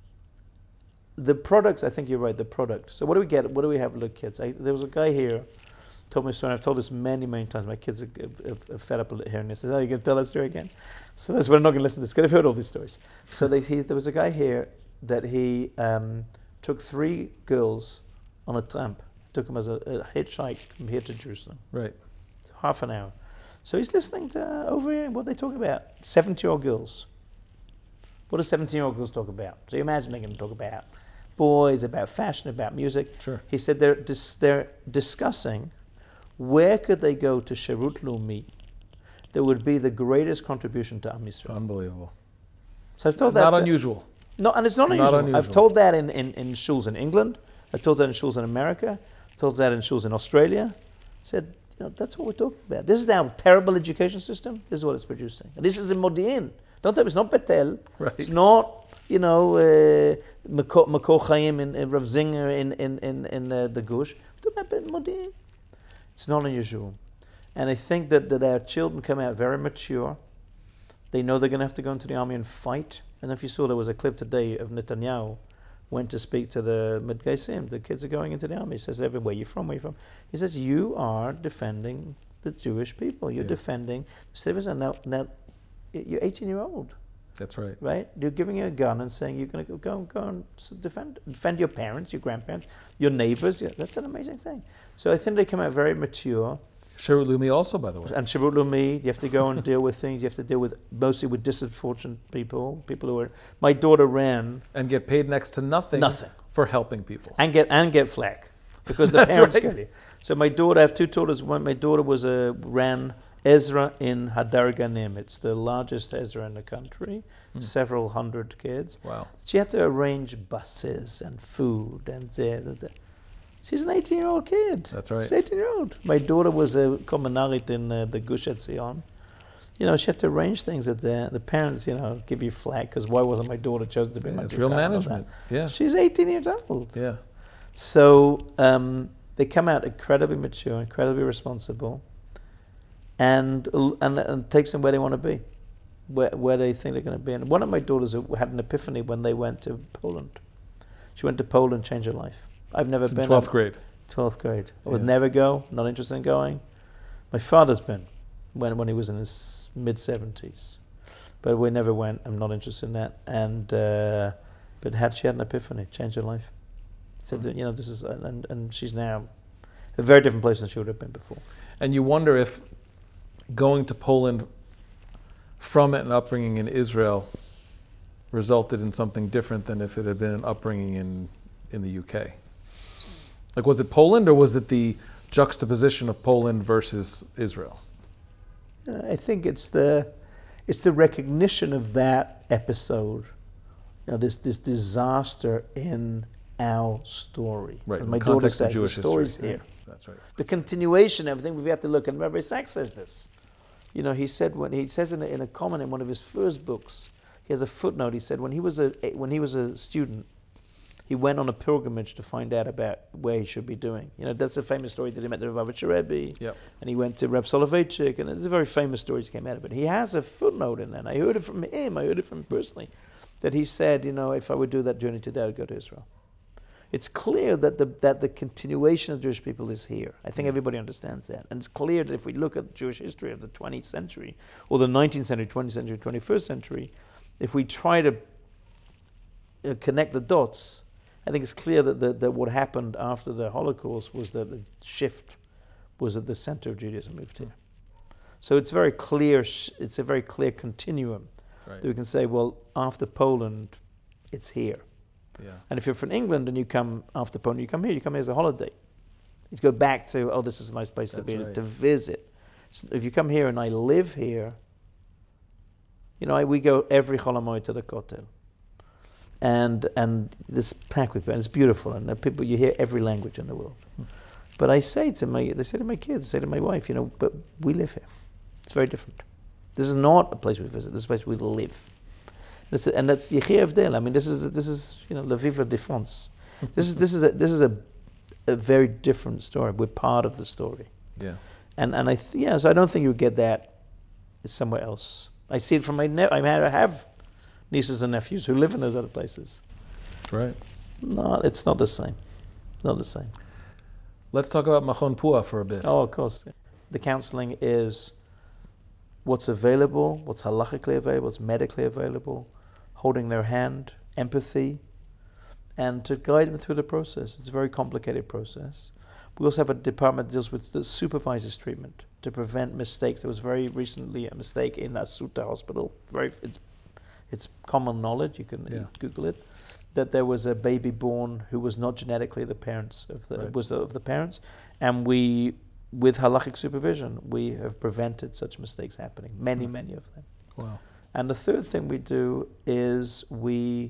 the product, I think you're right. The product. So what do we get? What do we have with little kids? I, there was a guy here. Told me a story. I've told this many, many times. My kids are, are, are fed up hearing this. They say, "Oh, you're going to tell that story again?" So that's why I'm not going to listen to this. Because I've heard all these stories. So they, he, there was a guy here that he um, took three girls on a tramp. Took them as a, a hitchhike from here to Jerusalem. Right. Half an hour. So he's listening to uh, overhearing what they talk about. seventy-year-old girls. What do seventeen-year-old girls talk about? So you imagine they're going to talk about boys, about fashion, about music. Sure. He said they're dis- they're discussing where could they go to Sherut Leumi that would be the greatest contribution to Am Yisrael. Unbelievable. So I've told that Not to- unusual. No, and it's not Not unusual. unusual. I've told that in, in, in shuls in England. I've told that in shuls in America. I've told that in shuls in Australia. I said, you know, that's what we're talking about. This is our terrible education system. This is what it's producing. And this is in Modi'in. Don't tell me, it's not Betel. Right. It's not, you know, uh, Makor Makor Chaim in, in Rav Zinger in, in, in, in uh, the Gush. We're talking about Modi'in. It's not unusual. And I think that, that our children come out very mature. They know they're going to have to go into the army and fight. And if you saw, there was a clip today of Netanyahu went to speak to the Midgaisim. The kids are going into the army. He says, "Where you from? Where you from?" He says, "You are defending the Jewish people. You're Yeah. defending defending the citizens." Now, now, you're eighteen year old, That's right. right? You're giving you a gun and saying you're going to go go and s- defend defend your parents, your grandparents, your neighbors. Yeah, that's an amazing thing. So I think they come out very mature. Sherut Leumi also, by the way. And Sherut Leumi, you have to go and deal with things. You have to deal with mostly with disadvantaged people, people who are. My daughter ran And get paid next to nothing, Nothing. for helping people. and get and get flack because the That's parents right. get it. So my daughter, I have two daughters. One, my daughter was a ran Ezra in Hadar Ganim. It's the largest Ezra in the country. Hmm. Several hundred kids. Wow. She had to arrange buses and food and da, da, da. She's an eighteen-year-old kid. That's right. She's eighteen-year-old. My daughter was a commonarit in uh, the Gush Etzion. You know, she had to arrange things that the the parents, you know, give you flack because why wasn't my daughter chosen to be Yeah, my it's big real fan of management. that? Yeah. She's eighteen years old. Yeah. So um, they come out incredibly mature, incredibly responsible, and and, and takes them where they want to be, where where they think they're going to be. And one of my daughters had an epiphany when they went to Poland. She went to Poland, changed her life. I've never It's in been. twelfth grade. twelfth grade. I would Yeah. never go. Not interested in going. My father's been when when he was in his mid seventies, but we never went. I'm not interested in that. And uh, but had she had an epiphany, changed her life. Said that, you know, this is and and she's now a very different place than she would have been before. And you wonder if going to Poland from an upbringing in Israel resulted in something different than if it had been an upbringing in, in the U K. Like, was it Poland or was it the juxtaposition of Poland versus Israel? Uh, I think it's the it's the recognition of that episode, you know, this this disaster in our story. Right. And in my the daughter context of says the Jewish story's history. here. Yeah, that's right. The continuation of everything we have to look, and Rabbi Sachs says this. You know, he said when he says in a, in a comment in one of his first books, he has a footnote. He said when he was a when he was a student, he went on a pilgrimage to find out about where he should be doing. You know, that's a famous story that he met the Lubavitcher Rebbe, Yep. and he went to Reb Soloveitchik, and it's a very famous story that came out of it. He has a footnote in there, and I heard it from him. I heard it from him personally, that he said, you know, if I would do that journey today, I'd go to Israel. It's clear that the that the continuation of Jewish people is here. I think everybody understands that. And it's clear that if we look at Jewish history of the twentieth century, or the nineteenth century, twentieth century, twenty-first century, if we try to uh, connect the dots, I think it's clear that, the, that what happened after the Holocaust was that the shift was at the center of Judaism moved here. So it's very clear, sh- it's a very clear continuum Right. that we can say, well, after Poland, it's here. Yeah. And if you're from England and you come after Poland, you come here, you come here as a holiday. You go back to, oh, this is a nice place That's to be, right. to visit. So if you come here and I live here, you know, I, we go every Chol HaMoed to the Kotel. And and this packed with, and it's beautiful, and the people, you hear every language in the world. But I say to my, they say to my kids, I say to my wife, you know, but we live here. It's very different. This is not a place we visit. This is a place we live. This, and that's Yechia Avdel. I mean, this is this is you know La Vivre de France. This is this is a, this is a, a very different story. We're part of the story. Yeah. And and I th- yeah, so I don't think you would get that somewhere else. I see it from my ne- I have nieces and nephews who live in those other places. Right. No, it's not the same. Not the same. Let's talk about Machon Puah for a bit. Oh, of course. The counseling is what's available, what's halachically available, what's medically available, holding their hand, empathy, and to guide them through the process. It's a very complicated process. We also have a department that deals with the supervisors treatment to prevent mistakes. There was very recently a mistake in Asuta Hospital. Very, it's, it's common knowledge. You can Yeah. Google it. That there was a baby born who was not genetically the parents of the Right. was of the parents, and we, with halachic supervision, we have prevented such mistakes happening. Many, many of them. Wow. And the third thing we do is we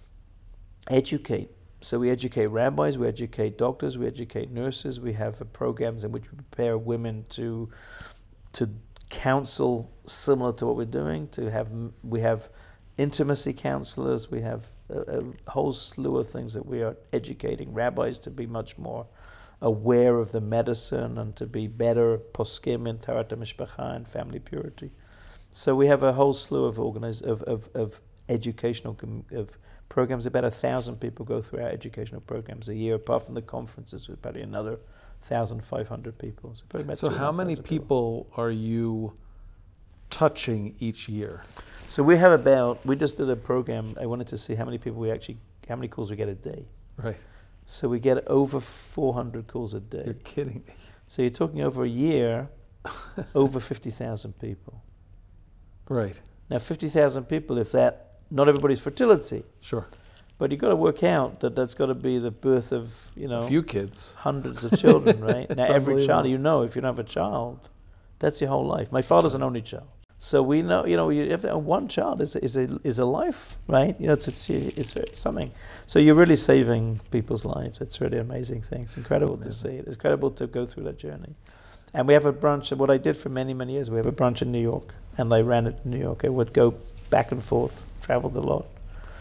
educate. So we educate rabbis, we educate doctors, we educate nurses. We have uh, programs in which we prepare women to to counsel similar to what we're doing. To have we have intimacy counselors. We have a, a whole slew of things that we are educating rabbis to be much more aware of the medicine and to be better poskim in Taharat HaMishpacha and family purity. So we have a whole slew of organize of of, of educational com- of programs. About a thousand people go through our educational programs a year. Apart from the conferences, with probably another thousand five hundred people. So, probably about So two and a how half many thousand people are you touching each year? So we have about. We just did a program. I wanted to see how many people we actually, how many calls we get a day. Right. So we get over four hundred calls a day. You're kidding me. So you're talking over a year, over fifty thousand people. Right. Now, fifty thousand people, if that, not everybody's fertility, Sure. but you've got to work out that that's got to be the birth of, you know, A few kids. hundreds of children, right? Now, It's every child, unbelievable. you know, if you don't have a child, that's your whole life. My father's an only child. So we know, you know, you have one child is a, is a is a life, right? You know, it's it's it's, it's something. So you're really saving people's lives. It's really an amazing thing. It's incredible to see it. It's incredible to go through that journey. And we have a branch. What I did for many many years, we have a branch in New York, and I ran it in New York. I would go back and forth, traveled a lot,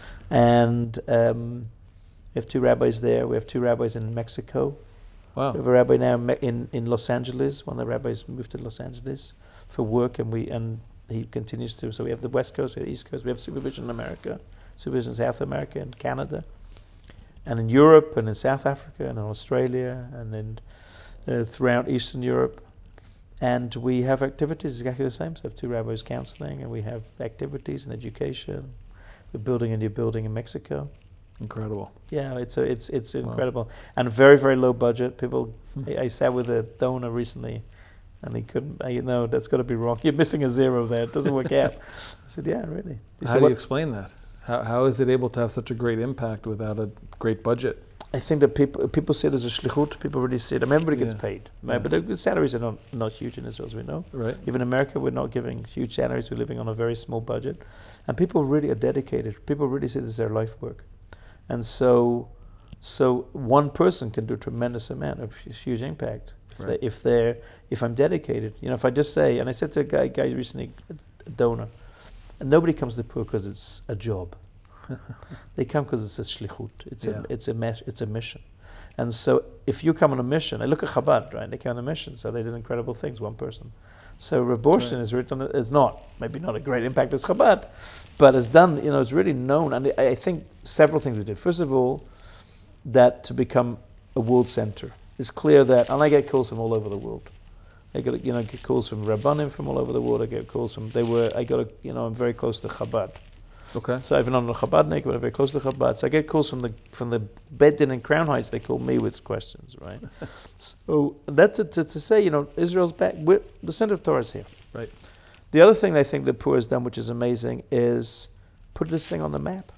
and um, we have two rabbis there. We have two rabbis in Mexico. Wow. We have a rabbi now in, in Los Angeles. One of the rabbis moved to Los Angeles for work, and we and he continues to. So we have the West Coast, we have the East Coast, we have supervision in America, supervision in South America and Canada, and in Europe, and in South Africa, and in Australia, and in uh, throughout Eastern Europe. And we have activities exactly the same. So we have two rabbis counseling, and we have activities and education. We're building a new building in Mexico. Incredible. Yeah, it's a, it's it's Wow. incredible, and very very low budget. People, I, I sat with a donor recently, and he couldn't. I, no, that's got to be wrong. You're missing a zero there. It doesn't work out. I said, yeah, really. He How said, do you "What-" explain that? How how is it able to have such a great impact without a great budget? I think that people people see it as a shlichut. People really see it. I mean, everybody gets Yeah. paid, right? Yeah. But the salaries are not not huge in Israel, as we know. Right. Even in America, we're not giving huge salaries. We're living on a very small budget, and people really are dedicated. People really see this as their life work, and so so one person can do a tremendous amount of huge impact if Right. they if they're if I'm dedicated. You know, if I just say, and I said to a guy guy recently, a donor, and nobody comes to Pur because it's a job. They come because it's a shlichut. It's Yeah. a it's a mes- it's a mission. And so if you come on a mission, I look at Chabad, right? They came on a mission, so they did incredible things, one person. So Reb Borstein Right. is written is not, maybe not a great impact as Chabad, but has done, you know, it's really known. And I I think several things we did. First of all, that to become a world center. It's clear that, and I get calls from all over the world. I get, you know, get calls from Rabbanim from all over the world. I get calls from, they were, I got, a, you know, I'm very close to Chabad. Okay. So I've been on a Chabadnik, but I'm very close to Chabad. So I get calls from the from the Beit Din in Crown Heights. They call me with questions, right? So that's it, to, to say, you know, Israel's back. We're, the center of Torah is here. Right. The other thing I think that Pur has done, which is amazing, is put this thing on the map.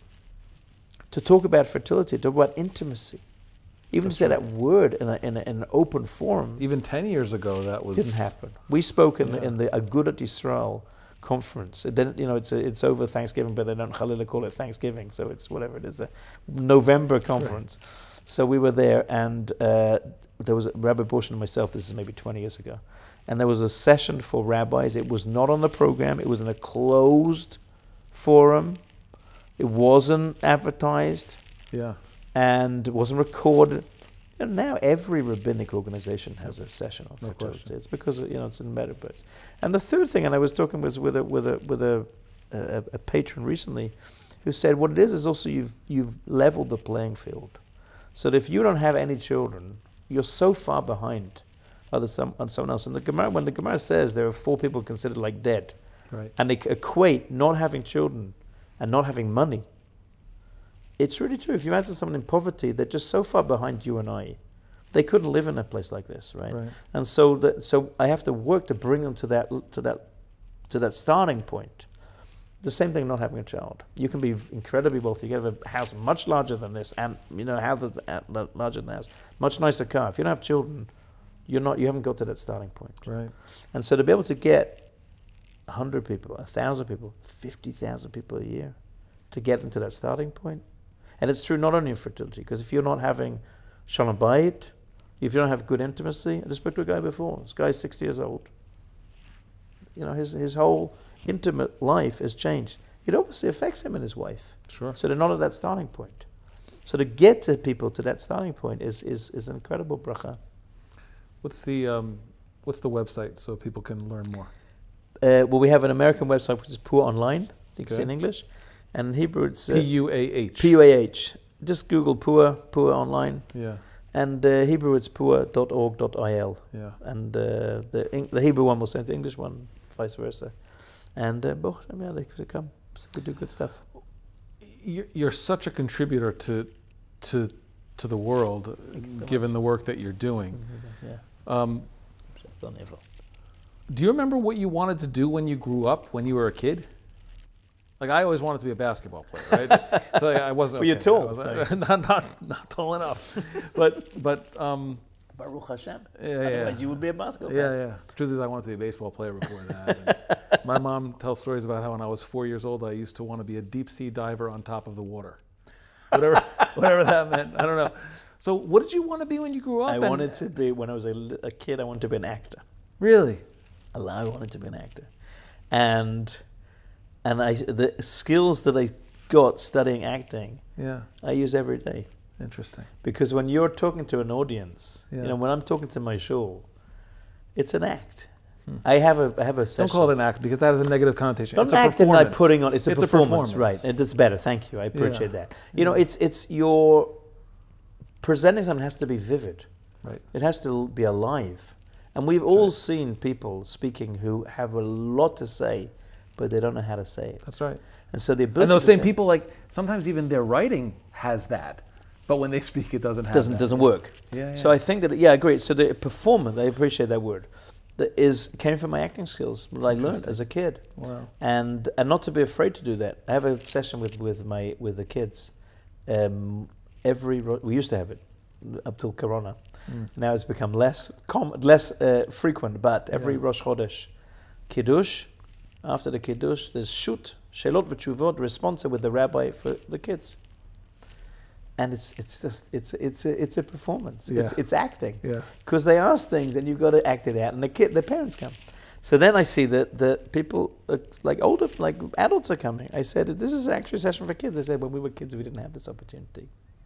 To talk about fertility, to talk about intimacy, even That's to say right. that word in, a, in, a, in an open forum. Even ten years ago, that was Didn't happen. We spoke in, Yeah. the, in the Agudat Yisrael conference. It didn't, you know, it's a, it's over Thanksgiving, but they don't Hallel call it Thanksgiving, so it's whatever it is, the November conference. Right. So we were there, and uh, there was Rabbi Bush and myself. This is maybe twenty years ago, and there was a session for rabbis. It was not on the program. It was in a closed forum. It wasn't advertised. Yeah. And it wasn't recorded. You know, now every rabbinic organization has a session on no fertility. Question. It's because you know it's in Meadowbirds. And the third thing, and I was talking was with a with a with a, a, a patron recently, who said what it is is also you've you've leveled the playing field, so that if you don't have any children, you're so far behind other some on someone else. And the Gemara, when the Gemara says there are four people considered like dead, right, and they equate not having children and not having money. It's really true. If you imagine someone in poverty, they're just so far behind you and I. They couldn't live in a place like this, right? right. And so, that, so I have to work to bring them to that, to that, to that starting point. The same thing, not having a child. You can be incredibly wealthy. You can have a house much larger than this, and you know, house larger than this, much nicer car. If you don't have children, you're not. You haven't got to that starting point. Right. And so, to be able to get a hundred people, a thousand people, fifty thousand people a year, to get them to that starting point. And it's true not only in fertility, because if you're not having shalom bayit, if you don't have good intimacy, I just spoke to a guy before. This guy's sixty years old. You know, his his whole intimate life has changed. It obviously affects him and his wife. Sure. So they're not at that starting point. So to get to people to that starting point is is, is an incredible bracha. What's the um, what's the website so people can learn more? Uh, well, we have an American website which is Pua Online. You can Okay. see in English. And in Hebrew it's uh, P U A H. P U A H. Just Google Pua, Pua Online. Yeah. And uh, Hebrew it's pua dot org dot I L. Yeah. And uh, the the Hebrew one will send the English one, vice versa. And uh, both, I mean, they could come. So they do good stuff. You're, you're such a contributor to to to the world, so given the work that you're doing. Yeah. Um, Done it all. do you remember what you wanted to do when you grew up, when you were a kid? Like, I always wanted to be a basketball player, right? So I wasn't. Well, you're okay. tall, I was, so- not, not not tall enough, but but um, Baruch Hashem. yeah, yeah. Otherwise, you would be a basketball Yeah, player. yeah. The truth is, I wanted to be a baseball player before that. And my mom tells stories about how when I was four years old, I used to want to be a deep sea diver on top of the water. Whatever, whatever that meant. I don't know. So, what did you want to be when you grew up? I And- wanted to be, when I was a, li- a kid, I wanted to be an actor. Really? I wanted to be an actor. And and I the skills that I got studying acting, Yeah. I use every day. Interesting. Because when you're talking to an audience, Yeah. you know, when I'm talking to my show, it's an act. I have a I have a session. Don't call it an act because that has a negative connotation. Not it's an a act that I'm performance. putting on. It's a It's a performance, performance. right? And it's better. Thank you. I appreciate Yeah. that. You know, it's it's your presenting something has to be vivid. Right. It has to be alive. And we've all seen people speaking who have a lot to say, but they don't know how to say it. That's right. And so the ability And those to same say people, like, sometimes even their writing has that, but when they speak, it doesn't have doesn't that. doesn't work. Yeah, yeah. So I think that yeah, I agree. So the performance, I appreciate that word. That is came from my acting skills that I learned as a kid. Wow. And and not to be afraid to do that. I have a session with, with my with the kids. Um, every ro- we used to have it up till Corona. Mm. Now it's become less com- less uh, frequent. But every Yeah. Rosh Chodesh, Kiddush. After the Kiddush, there's Shut Shelot v'Tshuvot, responsive with the rabbi for the kids. And it's it's just it's it's a, it's a performance. Yeah. It's it's acting. Yeah. Because they ask things and you've got to act it out, and the kid, the parents come. So then I see that the people, uh, like older, like adults are coming. I said, this is actually a session for kids. I said, when we were kids, we didn't have this opportunity.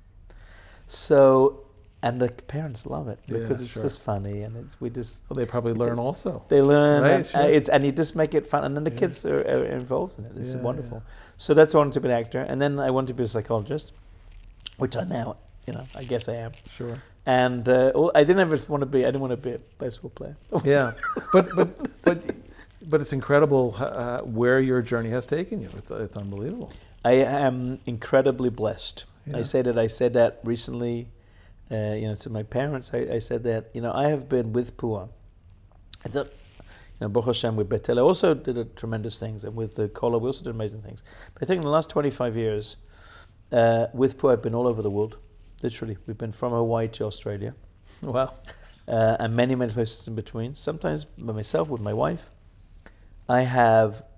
So, and the parents love it Yeah, because it's sure. just funny, and it's we just Well, they probably learn also. they learn, Right, and, sure. uh, it's and you just make it fun, and then the Yeah. kids are, are involved in it. It's Yeah, wonderful. So that's why I wanted to be an actor, and then I wanted to be a psychologist, which I now, you know, I guess I am. Sure. And uh, all- I didn't ever want to be. I didn't want to be a baseball player. Yeah, but but but but it's incredible uh, where your journey has taken you. It's it's unbelievable. I am incredibly blessed. Yeah. I say that. I said that recently. Uh, you know, to my parents, I, I said that. You know, I have been with Pua. I thought, you know, Baruch Hashem with Betel, I also did a tremendous things, and with the Kola, we also did amazing things. But I think in the last twenty-five years, uh, with Pua, I've been all over the world. Literally, we've been from Hawaii to Australia, Wow. uh, and many, many places in between. Sometimes by myself, with my wife. I have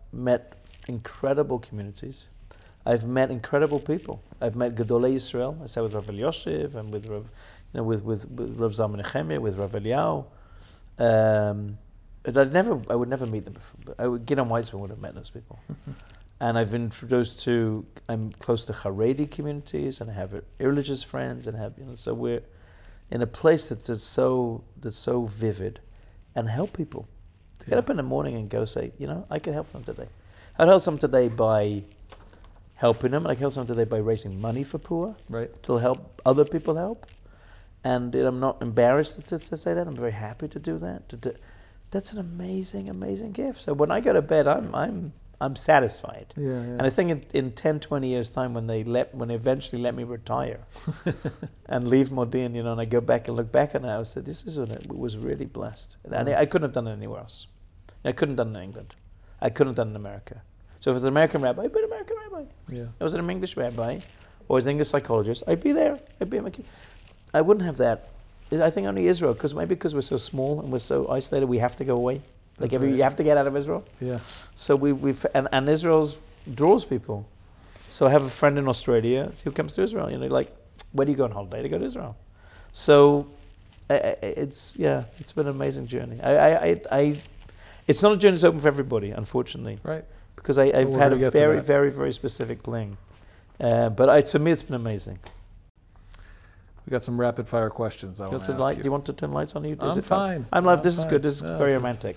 met incredible communities. I've met incredible people. I've met Gedolei Yisrael. I sat with Rav Elioshev and with Rav, you know, with with, with Rav Zalman Nechemia, with Rav Eliyahu. Um, but I'd never, I would never meet them before. But I would, Gideon Weitzman would have met those people. And I've been introduced to, I'm close to Haredi communities, and I have religious friends, and have, you know, so we're in a place that's just so, that's so vivid, and help people. To get Yeah. up in the morning and go say, you know, I can help them today. I'd help them today by helping them, and I can help them today by raising money for poor, Right. to help other people help. And you know, I'm not embarrassed to, to say that. I'm very happy to do that. To do, that's an amazing, amazing gift. So when I go to bed, I'm, I'm, I'm satisfied. Yeah, yeah. And I think in, in ten, twenty years' time, when they let, when they eventually let me retire and leave Modin, you know, and I go back and look back on it, I said, this is when it was really blessed. And I, I couldn't have done it anywhere else. I couldn't have done it in England. I couldn't have done it in America. So if it's an American rabbi, I'd be an American rabbi. Yeah. If it was an English rabbi or as an English psychologist, I'd be there. I'd be. I wouldn't have that. I think only Israel, because maybe because we're so small and we're so isolated, we have to go away. Like That's every, right. you have to get out of Israel. Yeah. So we we've and, and Israel draws people. So I have a friend in Australia who comes to Israel. You know, like, where do you go on holiday? To go to Israel. So I, I, it's yeah, it's been an amazing journey. I, I, I, I it's not a journey that's open for everybody, unfortunately. Right. Because I, I've we're had a gonna get to very, that. very, very specific bling. Uh, but I, to me, it's been amazing. We got some rapid fire questions I want What's to it ask like? you. Do you want to turn lights on you? Is I'm it fun? fine. I'm like, I'm this is fine. good. This is No, very this is- romantic.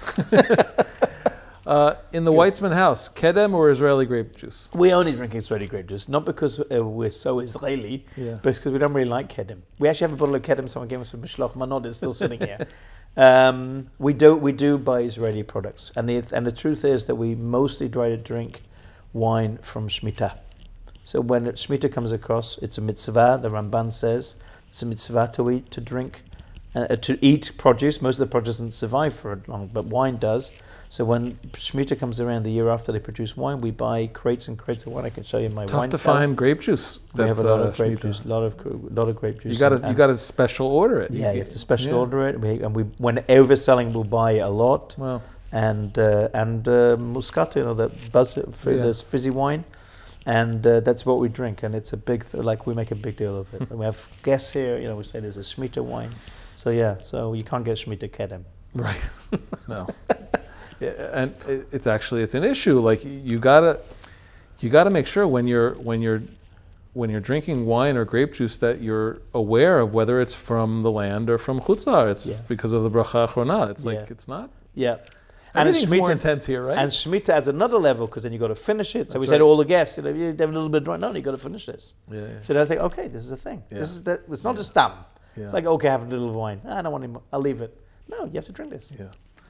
Uh, in the Good. Weitzman house, Kedem or Israeli grape juice? We only drink Israeli grape juice, not because uh, we're so Israeli, Yeah. but because we don't really like Kedem. We actually have a bottle of Kedem someone gave us from Mishloch Manod. It's still sitting here. Um, we do we do buy Israeli products, and the and the truth is that we mostly try to drink wine from Shemitah. So when Shemitah comes across, it's a mitzvah. The Ramban says it's a mitzvah to eat, to drink, uh, to eat produce. Most of the produce doesn't survive for long, but wine does. So when Shemitah comes around the year after they produce wine, we buy crates and crates of wine. I can show you my Tough wine to cellar. find grape juice. We have a lot uh, of grape Shemitah. juice, lot of cr- lot of grape juice. You got to and- you got to special order it. yeah, you have to special yeah. order it. We, and we, when overselling, we'll buy a lot. Wow. And uh, and uh, Moscato, you know, the buzz, fr- Yeah. this fizzy wine, and uh, that's what we drink. And it's a big, th- like we make a big deal of it. And we have guests here, you know, we say there's a Shemitah wine. So yeah, so you can't get Shemitah Kedem. Right. No. Yeah, and it, it's actually it's an issue. Like you gotta you gotta make sure when you're when you're when you're drinking wine or grape juice that you're aware of whether it's from the land or from chutzar. It's Yeah. because of the bracha achrona. It's like Yeah. it's not. Yeah. And it's Everything's more Shemitah, intense here, right? and Shemitah adds another level because then you got to finish it. So That's we said to right. all the guests, you know, you have a little bit right now, you got to finish this. yeah, yeah. So then I think, okay, this is a thing. Yeah. This is the, it's not just dumb. yeah. It's like, okay, have a little wine. I don't want any more. I'll leave it. No, you have to drink this. Yeah.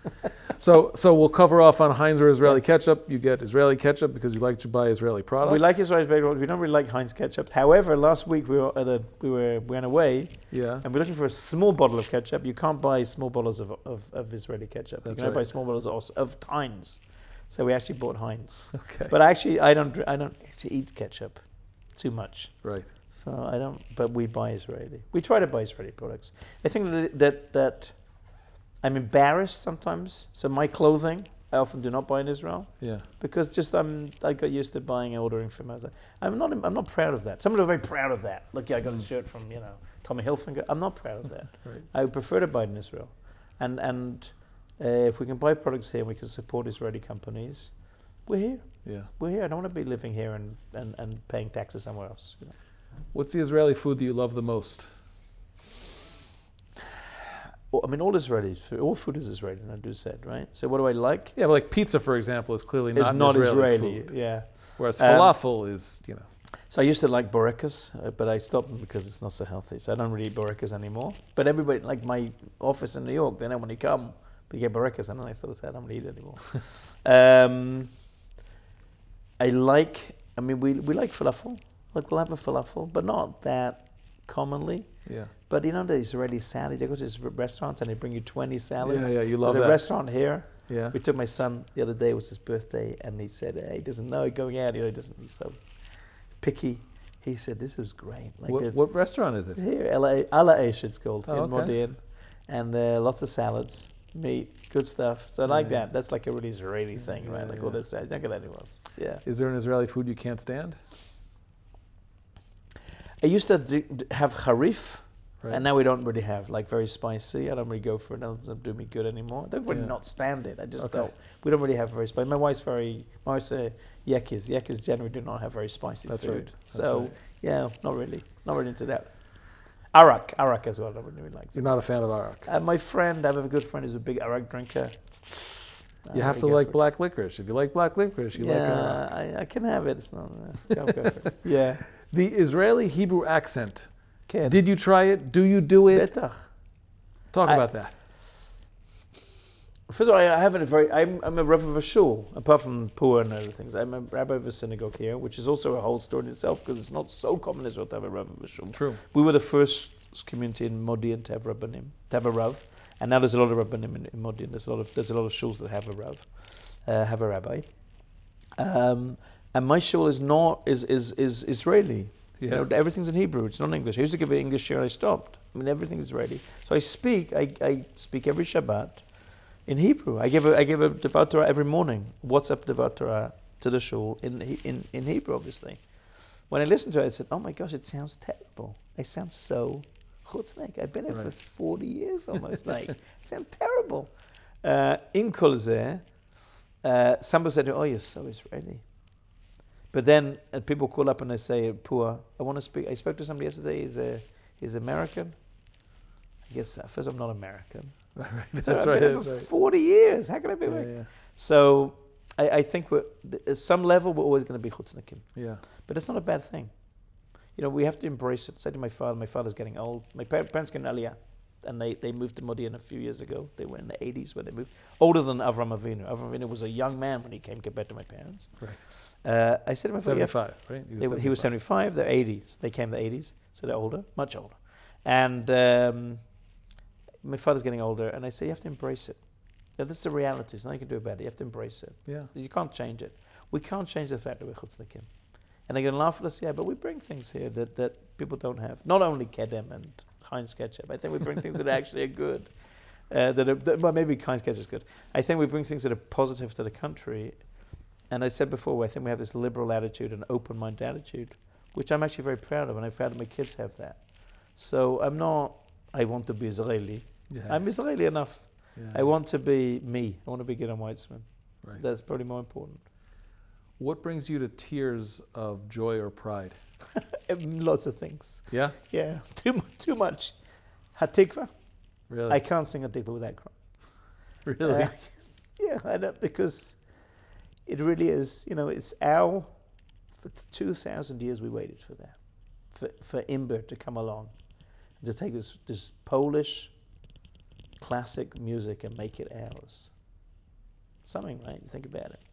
so so we'll cover off on Heinz or Israeli ketchup. You get Israeli ketchup because you like to buy Israeli products. We like Israeli bagel. We don't really like Heinz ketchup. However, last week we were at a, we were we went away Yeah. and we're looking for a small bottle of ketchup. You can't buy small bottles of of, of Israeli ketchup. That's you can only buy right. small bottles of, of Heinz. So we actually bought Heinz. Okay. But actually, I don't dr- I don't actually eat ketchup too much. right. So I don't. But we buy Israeli. We try to buy Israeli products. I think that that that I'm embarrassed sometimes. So my clothing I often do not buy in Israel. Yeah. Because just I'm I got used to buying and ordering from outside. I'm not I'm not proud of that. Some people are very proud of that. Look, yeah, I got a shirt from, you know, Tommy Hilfiger. I'm not proud of that. Right. I would prefer to buy it in Israel. And and uh, if we can buy products here and we can support Israeli companies, we're here. Yeah. We're here. I don't want to be living here and, and, and paying taxes somewhere else. You know. What's the Israeli food that you love the most? Well, I mean, all Israeli food, all food is Israeli, and I do said, right? So what do I like? Yeah, but like pizza, for example, is clearly not It's an not Israeli, Israeli, food. yeah. Whereas Um, falafel is, you know. So I used to like borekas, uh, but I stopped them because it's not so healthy. So I don't really eat borekas anymore. But everybody, like my office in New York, they know when you come, we get borekas, and then I sort of say I don't really eat it anymore. um, I like, I mean, we we like falafel. Like we'll have a falafel, but not that commonly. Yeah. But you know the Israeli salad, you go to these restaurants and they bring you twenty salads. Yeah, yeah, you love There's that. a restaurant here. Yeah. We took my son the other day, it was his birthday, and he said, hey, he doesn't know going out, you know, he doesn't, he's so picky. He said, this was great. Like What, the- what restaurant is it? Here, Ala Ala Aish, it's called, Oh, in okay. Modi'in. And uh, lots of salads. meat, good stuff. So I like Yeah. that. That's like a really Israeli thing, Yeah, right? Like yeah. all this. I don't get anything else. Yeah. Is there an Israeli food you can't stand? I used to do, have harif, Right. and now we don't really have like very spicy. I don't really go for it. It doesn't do me good anymore. I don't really Yeah. not stand it. I just Okay. don't. We don't really have very spicy. My wife's very. My wife's a Yekis. Yekis generally do not have very spicy That's food. right. That's so right. yeah, not really. Not really into that. Arak, Arak as well. I don't really like. You're not a fan of arak. Uh, my friend, I have a good friend who's a big Arak drinker. You Uh, have we to go like for it. black licorice. If you like black licorice, you like arak. Yeah, I, I can have it. It's not. Uh, go, go for it. Yeah. The Israeli Hebrew accent. Can. Did you try it? Do you do it? Betach. Talk I- about that. First of all, I haven't a very. I'm, I'm a Rav of a shul, apart from Pur and other things. I'm a rabbi of a synagogue here, which is also a whole story in itself because it's not so common in Israel to have a Rav of a shul. True. We were the first community in Modi'in to have Rabbanim, to have a Rav, and now there's a lot of Rabbanim in, in Modi'in. There's a lot of there's a lot of shuls that have a Rav, uh, have a rabbi. Um, and my shul is not is is is Israeli. You Yeah. know, everything's in Hebrew. It's not English. I used to give an English share. I stopped. I mean, everything's Israeli. So I speak. I, I speak every Shabbat in Hebrew. I give a I give a Devar Torah every morning. WhatsApp Devar Torah to the shul in in in Hebrew, obviously. When I listened to it, I said, "Oh my gosh, it sounds terrible. I sound so chutznik. I've been here for Right. forty years almost. Like, I sound terrible." Uh, in Kol Zeh, uh, somebody said, "Oh, you're so Israeli." But then uh, people call up and they say, "Pua, I want to speak." I spoke to somebody yesterday. He's a he's American. I guess uh, first I'm not American. Right. So That's I've right. been here That's for right. forty years. How can I be Yeah, American? yeah. So I, I think we're at some level we're always going to be chutznikim, Yeah. but it's not a bad thing. You know, we have to embrace it. Say to my father, my father's getting old. My par- parents get an aliyah, and they, they moved to Modi'in a few years ago. They were in the eighties when they moved. Older than Avram Avinu. Avram Avinu was a young man when he came compared to my parents. Right. Uh, I said to my father, "You have to-" seventy-five, right? They, were- he was seventy-five, they're eighties. They came the eighties, so they're older, much older. And um, my father's getting older, and I say, you have to embrace it. Now, this is the reality. There's nothing you can do about it. You have to embrace it. Yeah. You can't change it. We can't change the fact that we're chutznikim. And they're going to laugh at us, yeah, but we bring things here that, that people don't have. Not only kedem and Heinz ketchup. I think we bring things that actually are good. Uh, that are, that, well, maybe Heinz ketchup is good. I think we bring things that are positive to the country. And I said before, I think we have this liberal attitude and open-minded attitude, which I'm actually very proud of, and I'm proud that my kids have that. So I'm not, I want to be Israeli. Yeah. I'm Israeli enough. Yeah. I want to be me. I want to be Gideon Weitzman. Right. That's probably more important. What brings you to tears of joy or pride? Lots of things. Yeah. Yeah, too, mu- too much. Hatikva. Really. I can't sing Hatikva without crying. really. Uh, yeah, I know, because it really is, you know, it's our, for two thousand years we waited for that, for, for Imber to come along, to take this, this Polish classic music and make it ours. Something, right? Think about it.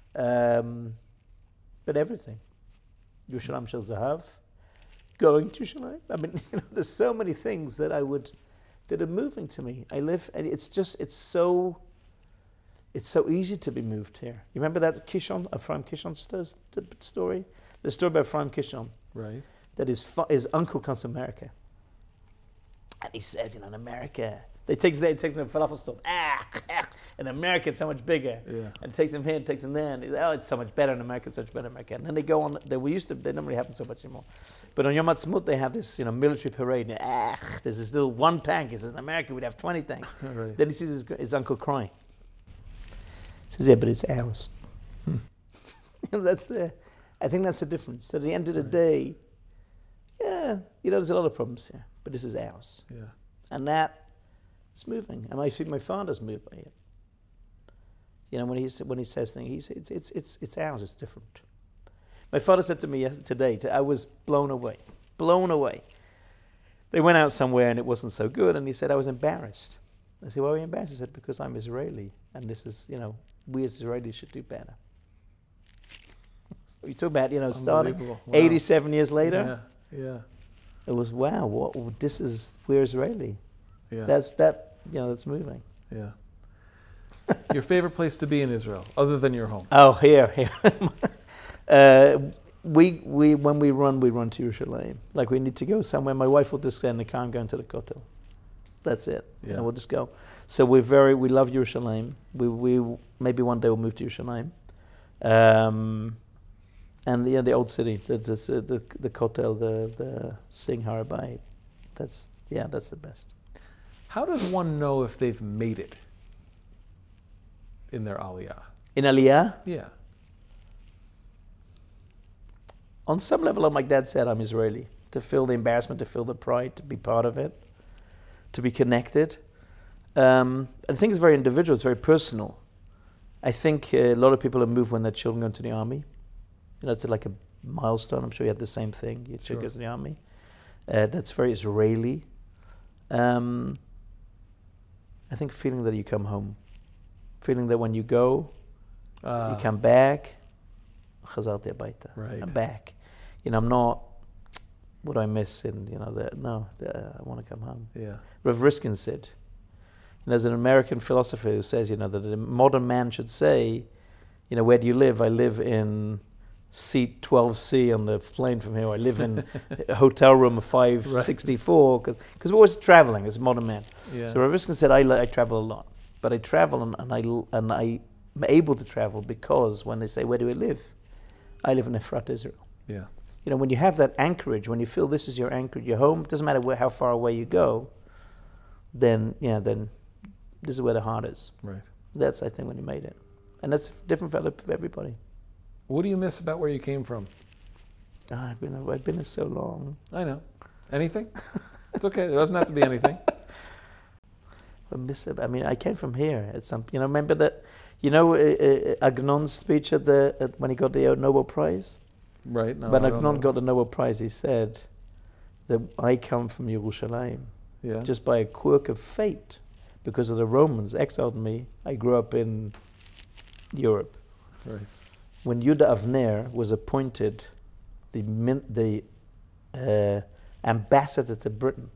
Um, but everything. Yerushalayim Shel Zahav, going to Yerushalayim. I mean, you know, there's so many things that I would, that are moving to me. I live, and it's just, it's so, it's so easy to be moved here. You remember that Kishon, Ephraim Kishon st- st- story? The story about Ephraim Kishon, Right. that his, fa- his uncle comes to America. And he says, you know, in America, they takes they takes him to a falafel store. Ah, ah, in America, it's so much bigger. Yeah. And it takes him here, it takes him there. And he's, oh, it's so much better in America, it's so much better in America. And then they go on, they we used to, they don't really happen so much anymore. But on Yom Ha'atzmaut, they have this, you know, military parade. And, ah, there's this little one tank. He says, in America, we'd have twenty tanks. Right. Then he sees his, his uncle crying. He says, yeah, but it's ours. Hmm. You know, that's the, I think that's the difference. At the end of the day, yeah, you know, there's a lot of problems here, but this is ours. Yeah. And that is moving. And I think my father's moved by it. You know, when he when he says things, he says it's it's it's it's ours. It's different. My father said to me yes, today, to, I was blown away, blown away. They went out somewhere and it wasn't so good, and he said I was embarrassed. I said, why are you embarrassed? He said, because I'm Israeli, and this is, you know, we as Israelis should do better. So you talk about, you know, starting Unbelievable. Wow. eighty-seven years later. Yeah. Yeah. It was wow. What this is? We're Israeli. Yeah. That's that. You know, that's moving. yeah. Your favorite place to be in Israel, other than your home? Oh, here, here. uh, we we when we run, we run to Yerushalayim. Like we need to go somewhere. My wife will just get in the car and go into the Kotel. That's it. Yeah. And we'll just go. So we're very, we love Yerushalayim. We, we maybe one day we'll move to Yerushalayim. Um, and yeah, the old city, the the the, the Kotel, the the Sing Har Habayit. That's yeah, that's the best. How does one know if they've made it in their aliyah? In Aliyah, Yeah. on some level, like my dad said, I'm Israeli. To feel the embarrassment, to feel the pride, to be part of it, to be connected. Um, I think it's very individual, it's very personal. I think uh, a lot of people have moved when their children go into the army. You know, it's like a milestone. I'm sure you had the same thing. Your child Sure. goes to the army. Uh, that's very Israeli. Um, I think feeling that you come home. Feeling that when you go, Uh, you come back. Chazarti habayta. Right. I'm back. You know, I'm not, what do I miss in, you know, the, no, the, I want to come home. Yeah. Rav Riskin said, and there's an American philosopher who says, you know, that a modern man should say, you know, where do you live? I live in seat twelve C on the plane from here. I live in a hotel room five sixty-four, because we're always traveling as a modern man. Yeah. So Rav Riskin said, I, li- I travel a lot, but I travel and, and I l- and I'm able to travel because when they say, where do I live? I live in Efrat, Israel. Yeah. You know, when you have that anchorage, when you feel this is your anchorage, your home, doesn't matter where, how far away you go, then, yeah, then this is where the heart is. Right. That's, I think, when you made it. And that's different for for everybody. What do you miss about where you came from? Ah, I've been, I've been here so long. I know. Anything? It's okay. There doesn't have to be anything. I miss it. I mean, I came from here at some, you know, remember that, you know, uh, uh, Agnon's speech at the, at, when he got the Nobel Prize? Right. No, when I don't Agnon know. got the Nobel Prize, he said that I come from Yerushalayim. Yeah. Just by a quirk of fate, because of the Romans exiled me, I grew up in Europe. Right. When Yuda Avner was appointed the min- the uh, ambassador to Britain,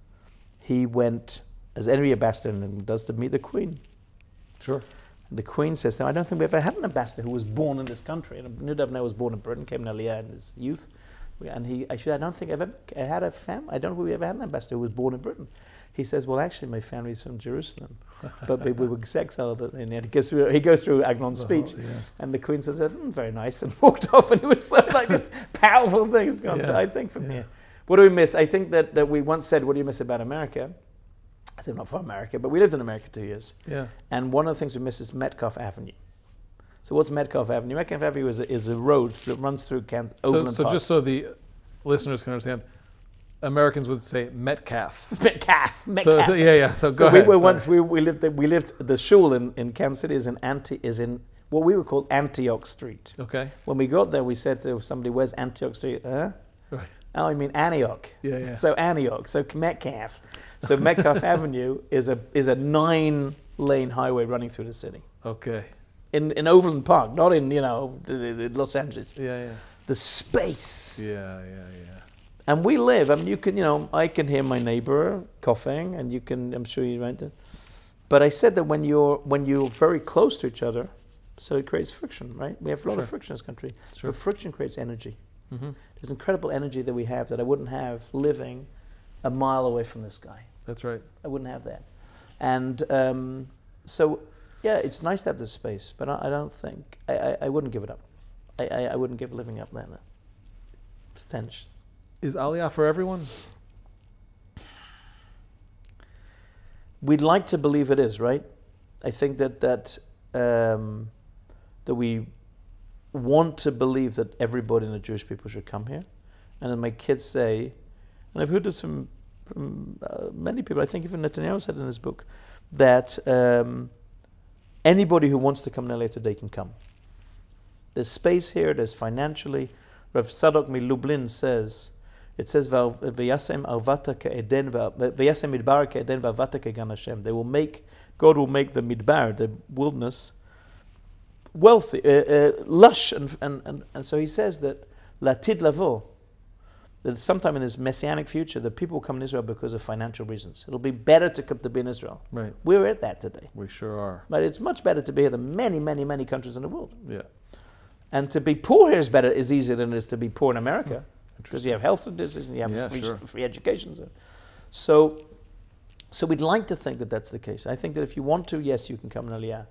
he went, as any ambassador does, to meet the Queen. Sure. And the Queen says to him, I don't think we ever had an ambassador who was born in this country. And Yuda Avner was born in Britain, came in Aliyah in his youth. And he, I, should, I don't think I've ever had a family, I don't think we ever had an ambassador who was born in Britain. He says, well, actually, my family's from Jerusalem, but we were exiled. And he goes through, he goes through Agnon's speech, yeah. and the Queen says, mm, very nice, and walked off, and it was sort of like this powerful thing. It's gone. Yeah. So I think from Yeah. here, what do we miss? I think that, that we once said, what do you miss about America? I said, not for America, but we lived in America two years. Yeah. And one of the things we miss is Metcalf Avenue. So what's Metcalf Avenue? Metcalf Avenue is a, is a road that runs through Can- So, Overland so Park. just so the listeners can understand, Americans would say Metcalf. Metcalf, Metcalf. So, yeah, yeah. So go So ahead. we were Sorry. once we, we lived we lived the shul in, in Kansas City is in Anti is in what we would call Antioch Street. Okay. When we got there, we said to somebody, "Where's Antioch Street?" Huh? Right. Oh, I mean Antioch. Yeah, yeah. So Antioch. So Metcalf. So Metcalf Avenue is a is a nine lane highway running through the city Okay. in in Overland Park, not in you know the, the Los Angeles. Yeah, yeah. The space. Yeah, yeah, yeah. And we live, I mean, you can, you know, I can hear my neighbor coughing, and you can, I'm sure you went it. But I said that when you're, when you're very close to each other, so it creates friction, right? We have a lot Sure. of friction in this country. Sure. But friction creates energy. Mm-hmm. There's incredible energy that we have that I wouldn't have living a mile away from this guy. That's right. I wouldn't have that. And um, so, yeah, it's nice to have this space, but I, I don't think, I, I, I wouldn't give it up. I, I, I wouldn't give living up there. No. Stench. Is Aliyah for everyone? We'd like to believe it is, right? I think that that um, that we want to believe that everybody in the Jewish people should come here. And then my kids say, and I've heard this from, from uh, many people, I think even Netanyahu said in his book, that um, anybody who wants to come to L A today can come. There's space here, there's financially. Rav Sadok Lublin says, it says, "V'yasem arvata ke'eden v'yasem midbar ke'eden v'arvata ke'gan Hashem." They will make, God will make the midbar, the wilderness, wealthy, uh, uh, lush, and, and and and so he says that latid lavo, that sometime in this messianic future, the people will come to Israel because of financial reasons. It'll be better to come to be in Israel. Right. We're at that today, We sure are. but it's much better to be here than many, many, many countries in the world. Yeah. And to be poor here is better, is easier than it is to be poor in America. Because you have health conditions and you have Yeah, free, sure. free education. So, so So we'd like to think that that's the case. I think that if you want to, yes, you can come in Aliyah.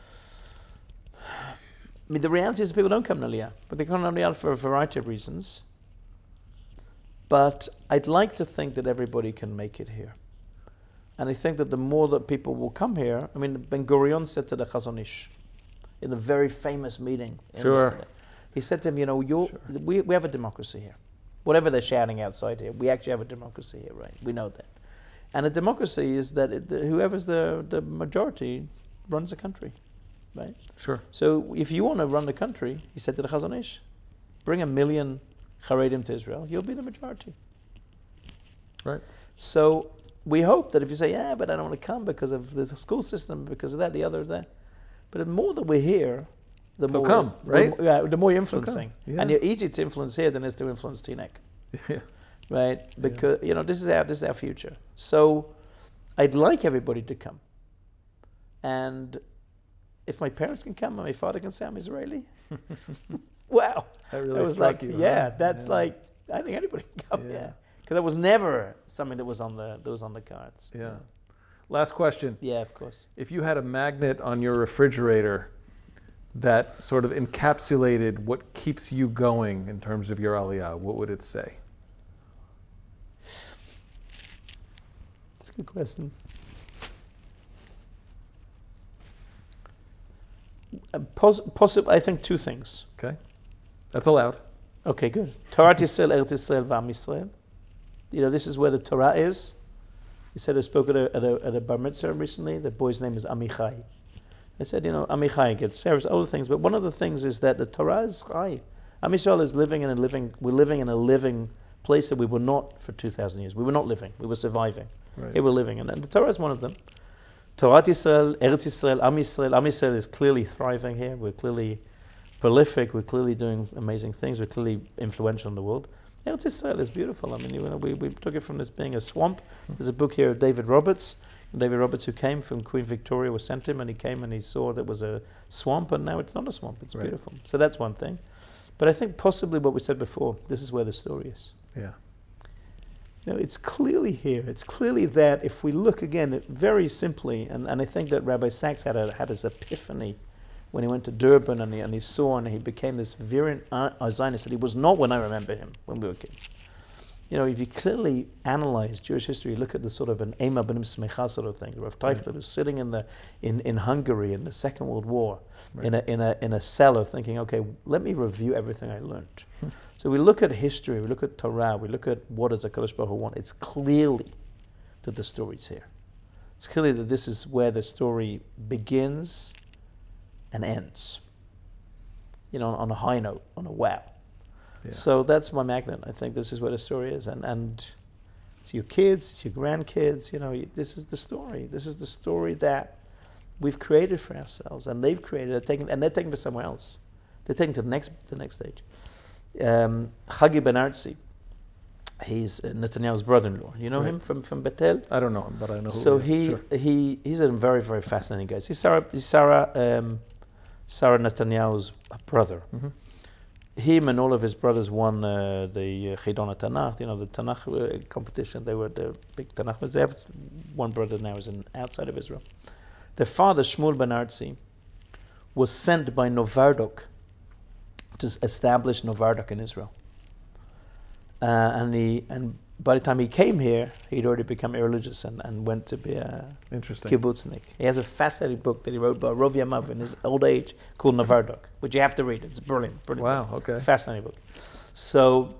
I mean, the reality is people don't come in Aliyah, but they come in Aliyah for a variety of reasons. But I'd like to think that everybody can make it here. And I think that the more that people will come here, I mean, Ben Gurion said to the Chazon Ish in a very famous meeting. Sure. The, he said to him, you know, you're, sure. we, we have a democracy here. Whatever they're shouting outside here, we actually have a democracy here, right? We know that. And a democracy is that it, the, whoever's the, the majority runs the country, right? Sure. So if you want to run the country, he said to the Chazon Ish, bring a million Haredim to Israel, you'll be the majority. Right. So we hope that if you say, yeah, but I don't want to come because of the school system, because of that, the other, that. But the more that we're here, the so more come, right? The, yeah, the more you're influencing. So yeah. And you're easier to influence here than it is to influence Teaneck. Yeah. Right? Because, yeah. you know, this is our this is our future. So I'd like everybody to come. And if my parents can come and my father can say I'm Israeli, wow. That really I was struck like, you, yeah, huh? that's yeah. like, I think anybody can come, Yeah. yeah. Because that was never something that was on the that was on the cards. Yeah. Last question. Yeah, of course. If you had a magnet on your refrigerator that sort of encapsulated what keeps you going in terms of your Aliyah, what would it say? That's a good question. Uh, pos- possible, I think two things. Okay. That's allowed. Okay, good. Torah Yisrael, Eretz Yisrael, Vam Yisrael. You know, this is where the Torah is. He said, I spoke at a, at a, at a bar mitzvah recently. The boy's name is Amichai. I said, you know, Amichai, get Sarah's other things, but one of the things is that the Torah is Chai. Am Yisrael is living in a living, we're living in a living place that we were not for two thousand years. We were not living, we were surviving. Right. Here we're living, and, and the Torah is one of them. Torah Yisrael, Eretz Yisrael, Am Yisrael. Am Yisrael is clearly thriving here. We're clearly prolific. We're clearly doing amazing things. We're clearly influential in the world. Eretz Yisrael is beautiful. I mean, you know, we, we took it from this being a swamp. There's a book here of David Roberts. David Roberts, who came from Queen Victoria, was sent him, and he came and he saw that was a swamp, and now it's not a swamp. It's right. beautiful. So that's one thing. But I think possibly what we said before, this is where the story is. Yeah. You know, it's clearly here. It's clearly that if we look again, it, very simply, and, and I think that Rabbi Sachs had a, had his epiphany when he went to Durban and he, and he saw and he became this virulent uh, Zionist that he was not when I remember him, when we were kids. You know, if you clearly analyze Jewish history, look at the sort of an Ema B'nim Smecha sort of thing. Rav Teichler was sitting in the in, in Hungary in the Second World War, right. in a in a in a cellar, thinking, okay, let me review everything I learned. So we look at history, we look at Torah, we look at what does HaKadosh Baruch Hu want. It's clearly that the story's here. It's clearly that this is where the story begins and ends. You know, on a high note, on a wow. Yeah. So that's my magnet. I think this is where the story is. And and it's your kids, it's your grandkids, you know, this is the story. This is the story that we've created for ourselves, and they've created it, taken, and they're taking it to somewhere else. They're taking it to the next, the next stage. Um, Chagi Ben Artzi, he's uh, Netanyahu's brother-in-law. You know right. him from, from Bethel? I don't know him, but I know so who he is. So he, sure. he, he's a very, very fascinating guy. So he's Sarah, he's Sarah, um, Sarah Netanyahu's brother. Mm-hmm. Him and all of his brothers won uh, the uh, Chidon Tanakh, you know, the Tanakh uh, competition. They were the big Tanakh. They have one brother now is in outside of Israel. Their father, Shmuel Ben Artzi, was sent by Novardok to establish Novardok in Israel. Uh, and he and by the time he came here, he'd already become irreligious and, and went to be a kibbutznik. He has a fascinating book that he wrote about Rov Yamav in his old age called Novardok, which you have to read. It's brilliant, brilliant. Wow, book. okay. Fascinating book. So,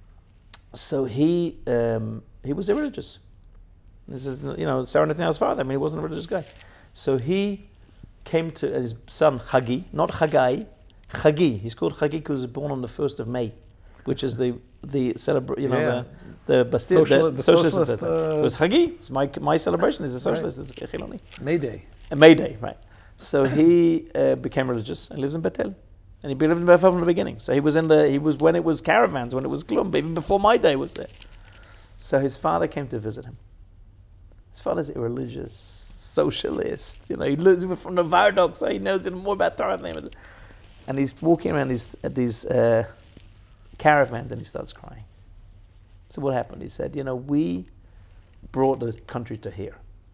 so he um, he was irreligious. This is, you know, Sarah Netanyahu's father. I mean, he wasn't a religious guy. So he came to his son Chagi, not Chagai, Chagi. He's called Chagi because he was born on the first of May, which is the the celebration, you know, yeah. the the Bastille, Social, the, the socialist. socialist uh, it was Chagi. It's my my celebration is a socialist. Right. It's Chiloni. May Day. A May Day, right? So he uh, became religious and lives in Bethel, and he lived in Bethel from the beginning. So he was in the he was when it was caravans, when it was Klum, even before my day was there. So his father came to visit him. His father's a religious socialist. You know, he lives from the Novardok, so he knows more about Torah than him. And he's walking around these at these uh, caravans, and he starts crying. So what happened? He said, "You know, we brought the country to here.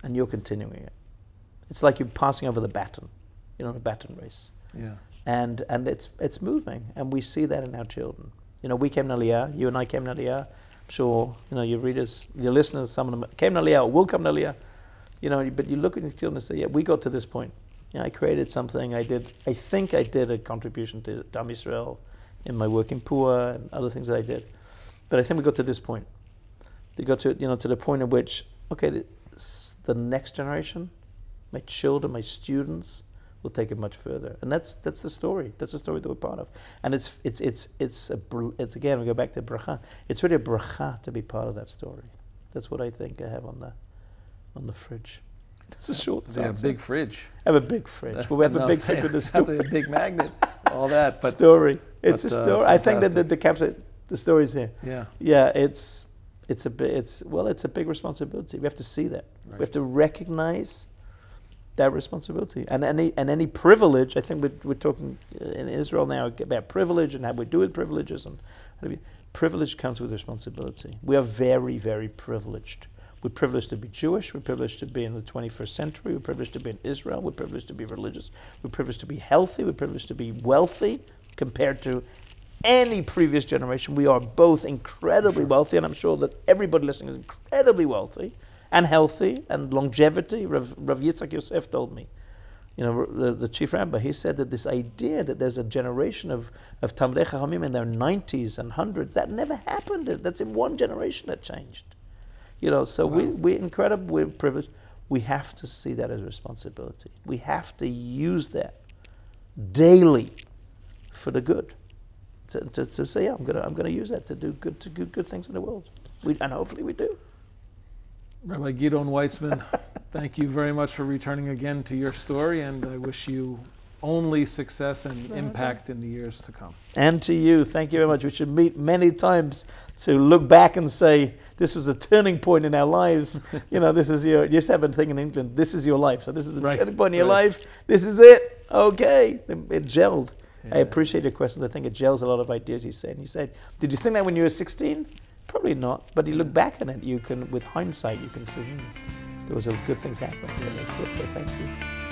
and you're continuing it. It's like you're passing over the baton, you know, the baton race. Yeah. And and it's it's moving, and we see that in our children. You know, we came to Aliyah, you and I came to Aliyah. I'm sure, you know, your readers, your listeners, some of them came to Aliyah or will come to Aliyah. You know, but you look at your children and say, yeah, we got to this point. You know, I created something, I did, I think I did a contribution to Am Yisrael in my work in Pua and other things that I did. But I think we got to this point. They got to, you know, to the point at which, okay, the, the next generation, my children, my students, will take it much further, and that's that's the story. That's the story that we're part of, and it's it's it's it's a, it's again we go back to bracha. It's really a bracha to be part of that story. That's what I think I have on the on the fridge. That's a short. They have a big fridge. I have a big fridge. Well, we have no, a big fridge with the story. A big magnet. All that, but story. It's but, a uh, story. I think that the, fantastic. the the story's here. Yeah. Yeah. It's it's a bit. It's well. It's a big responsibility. We have to see that. Right. We have to recognize that responsibility, and any and any privilege. I think we're, we're talking in Israel now about privilege and how we do with privileges, and how do we, privilege comes with responsibility. We are very, very privileged. We're privileged to be Jewish. We're privileged to be in the twenty-first century. We're privileged to be in Israel. We're privileged to be religious. We're privileged to be healthy. We're privileged to be wealthy compared to any previous generation. We are both incredibly Sure. wealthy, and I'm sure that everybody listening is incredibly wealthy and healthy and longevity. Rav, Rav Yitzhak Yosef told me, you know, the, the chief rabbi, he said that this idea that there's a generation of, of Talmidei Chachamim in their nineties and hundreds, that never happened. That's in one generation that changed. You know, so Wow. we, we're incredible, we're privileged. We have to see that as a responsibility. We have to use that daily for the good. To, to, to say, yeah, I'm gonna I'm gonna use that to do good to do good things in the world. We, and hopefully we do. Rabbi Gidon Weitzman, thank you very much for returning again to your story, and I wish you only success and impact in the years to come. And to you, thank you very much. We should meet many times to look back and say, this was a turning point in our lives. You know, this is your, you used to have a thing in England, this is your life. So this is the Right, turning point in your right. life. This is it. Okay. It gelled. Yeah. I appreciate your question. I think it gels a lot of ideas you said. And you said, did you think that when you were sixteen? Probably not. But you look back on it, you can, with hindsight, you can see, hmm, there was a good things happening. Yeah, that's good. So thank you.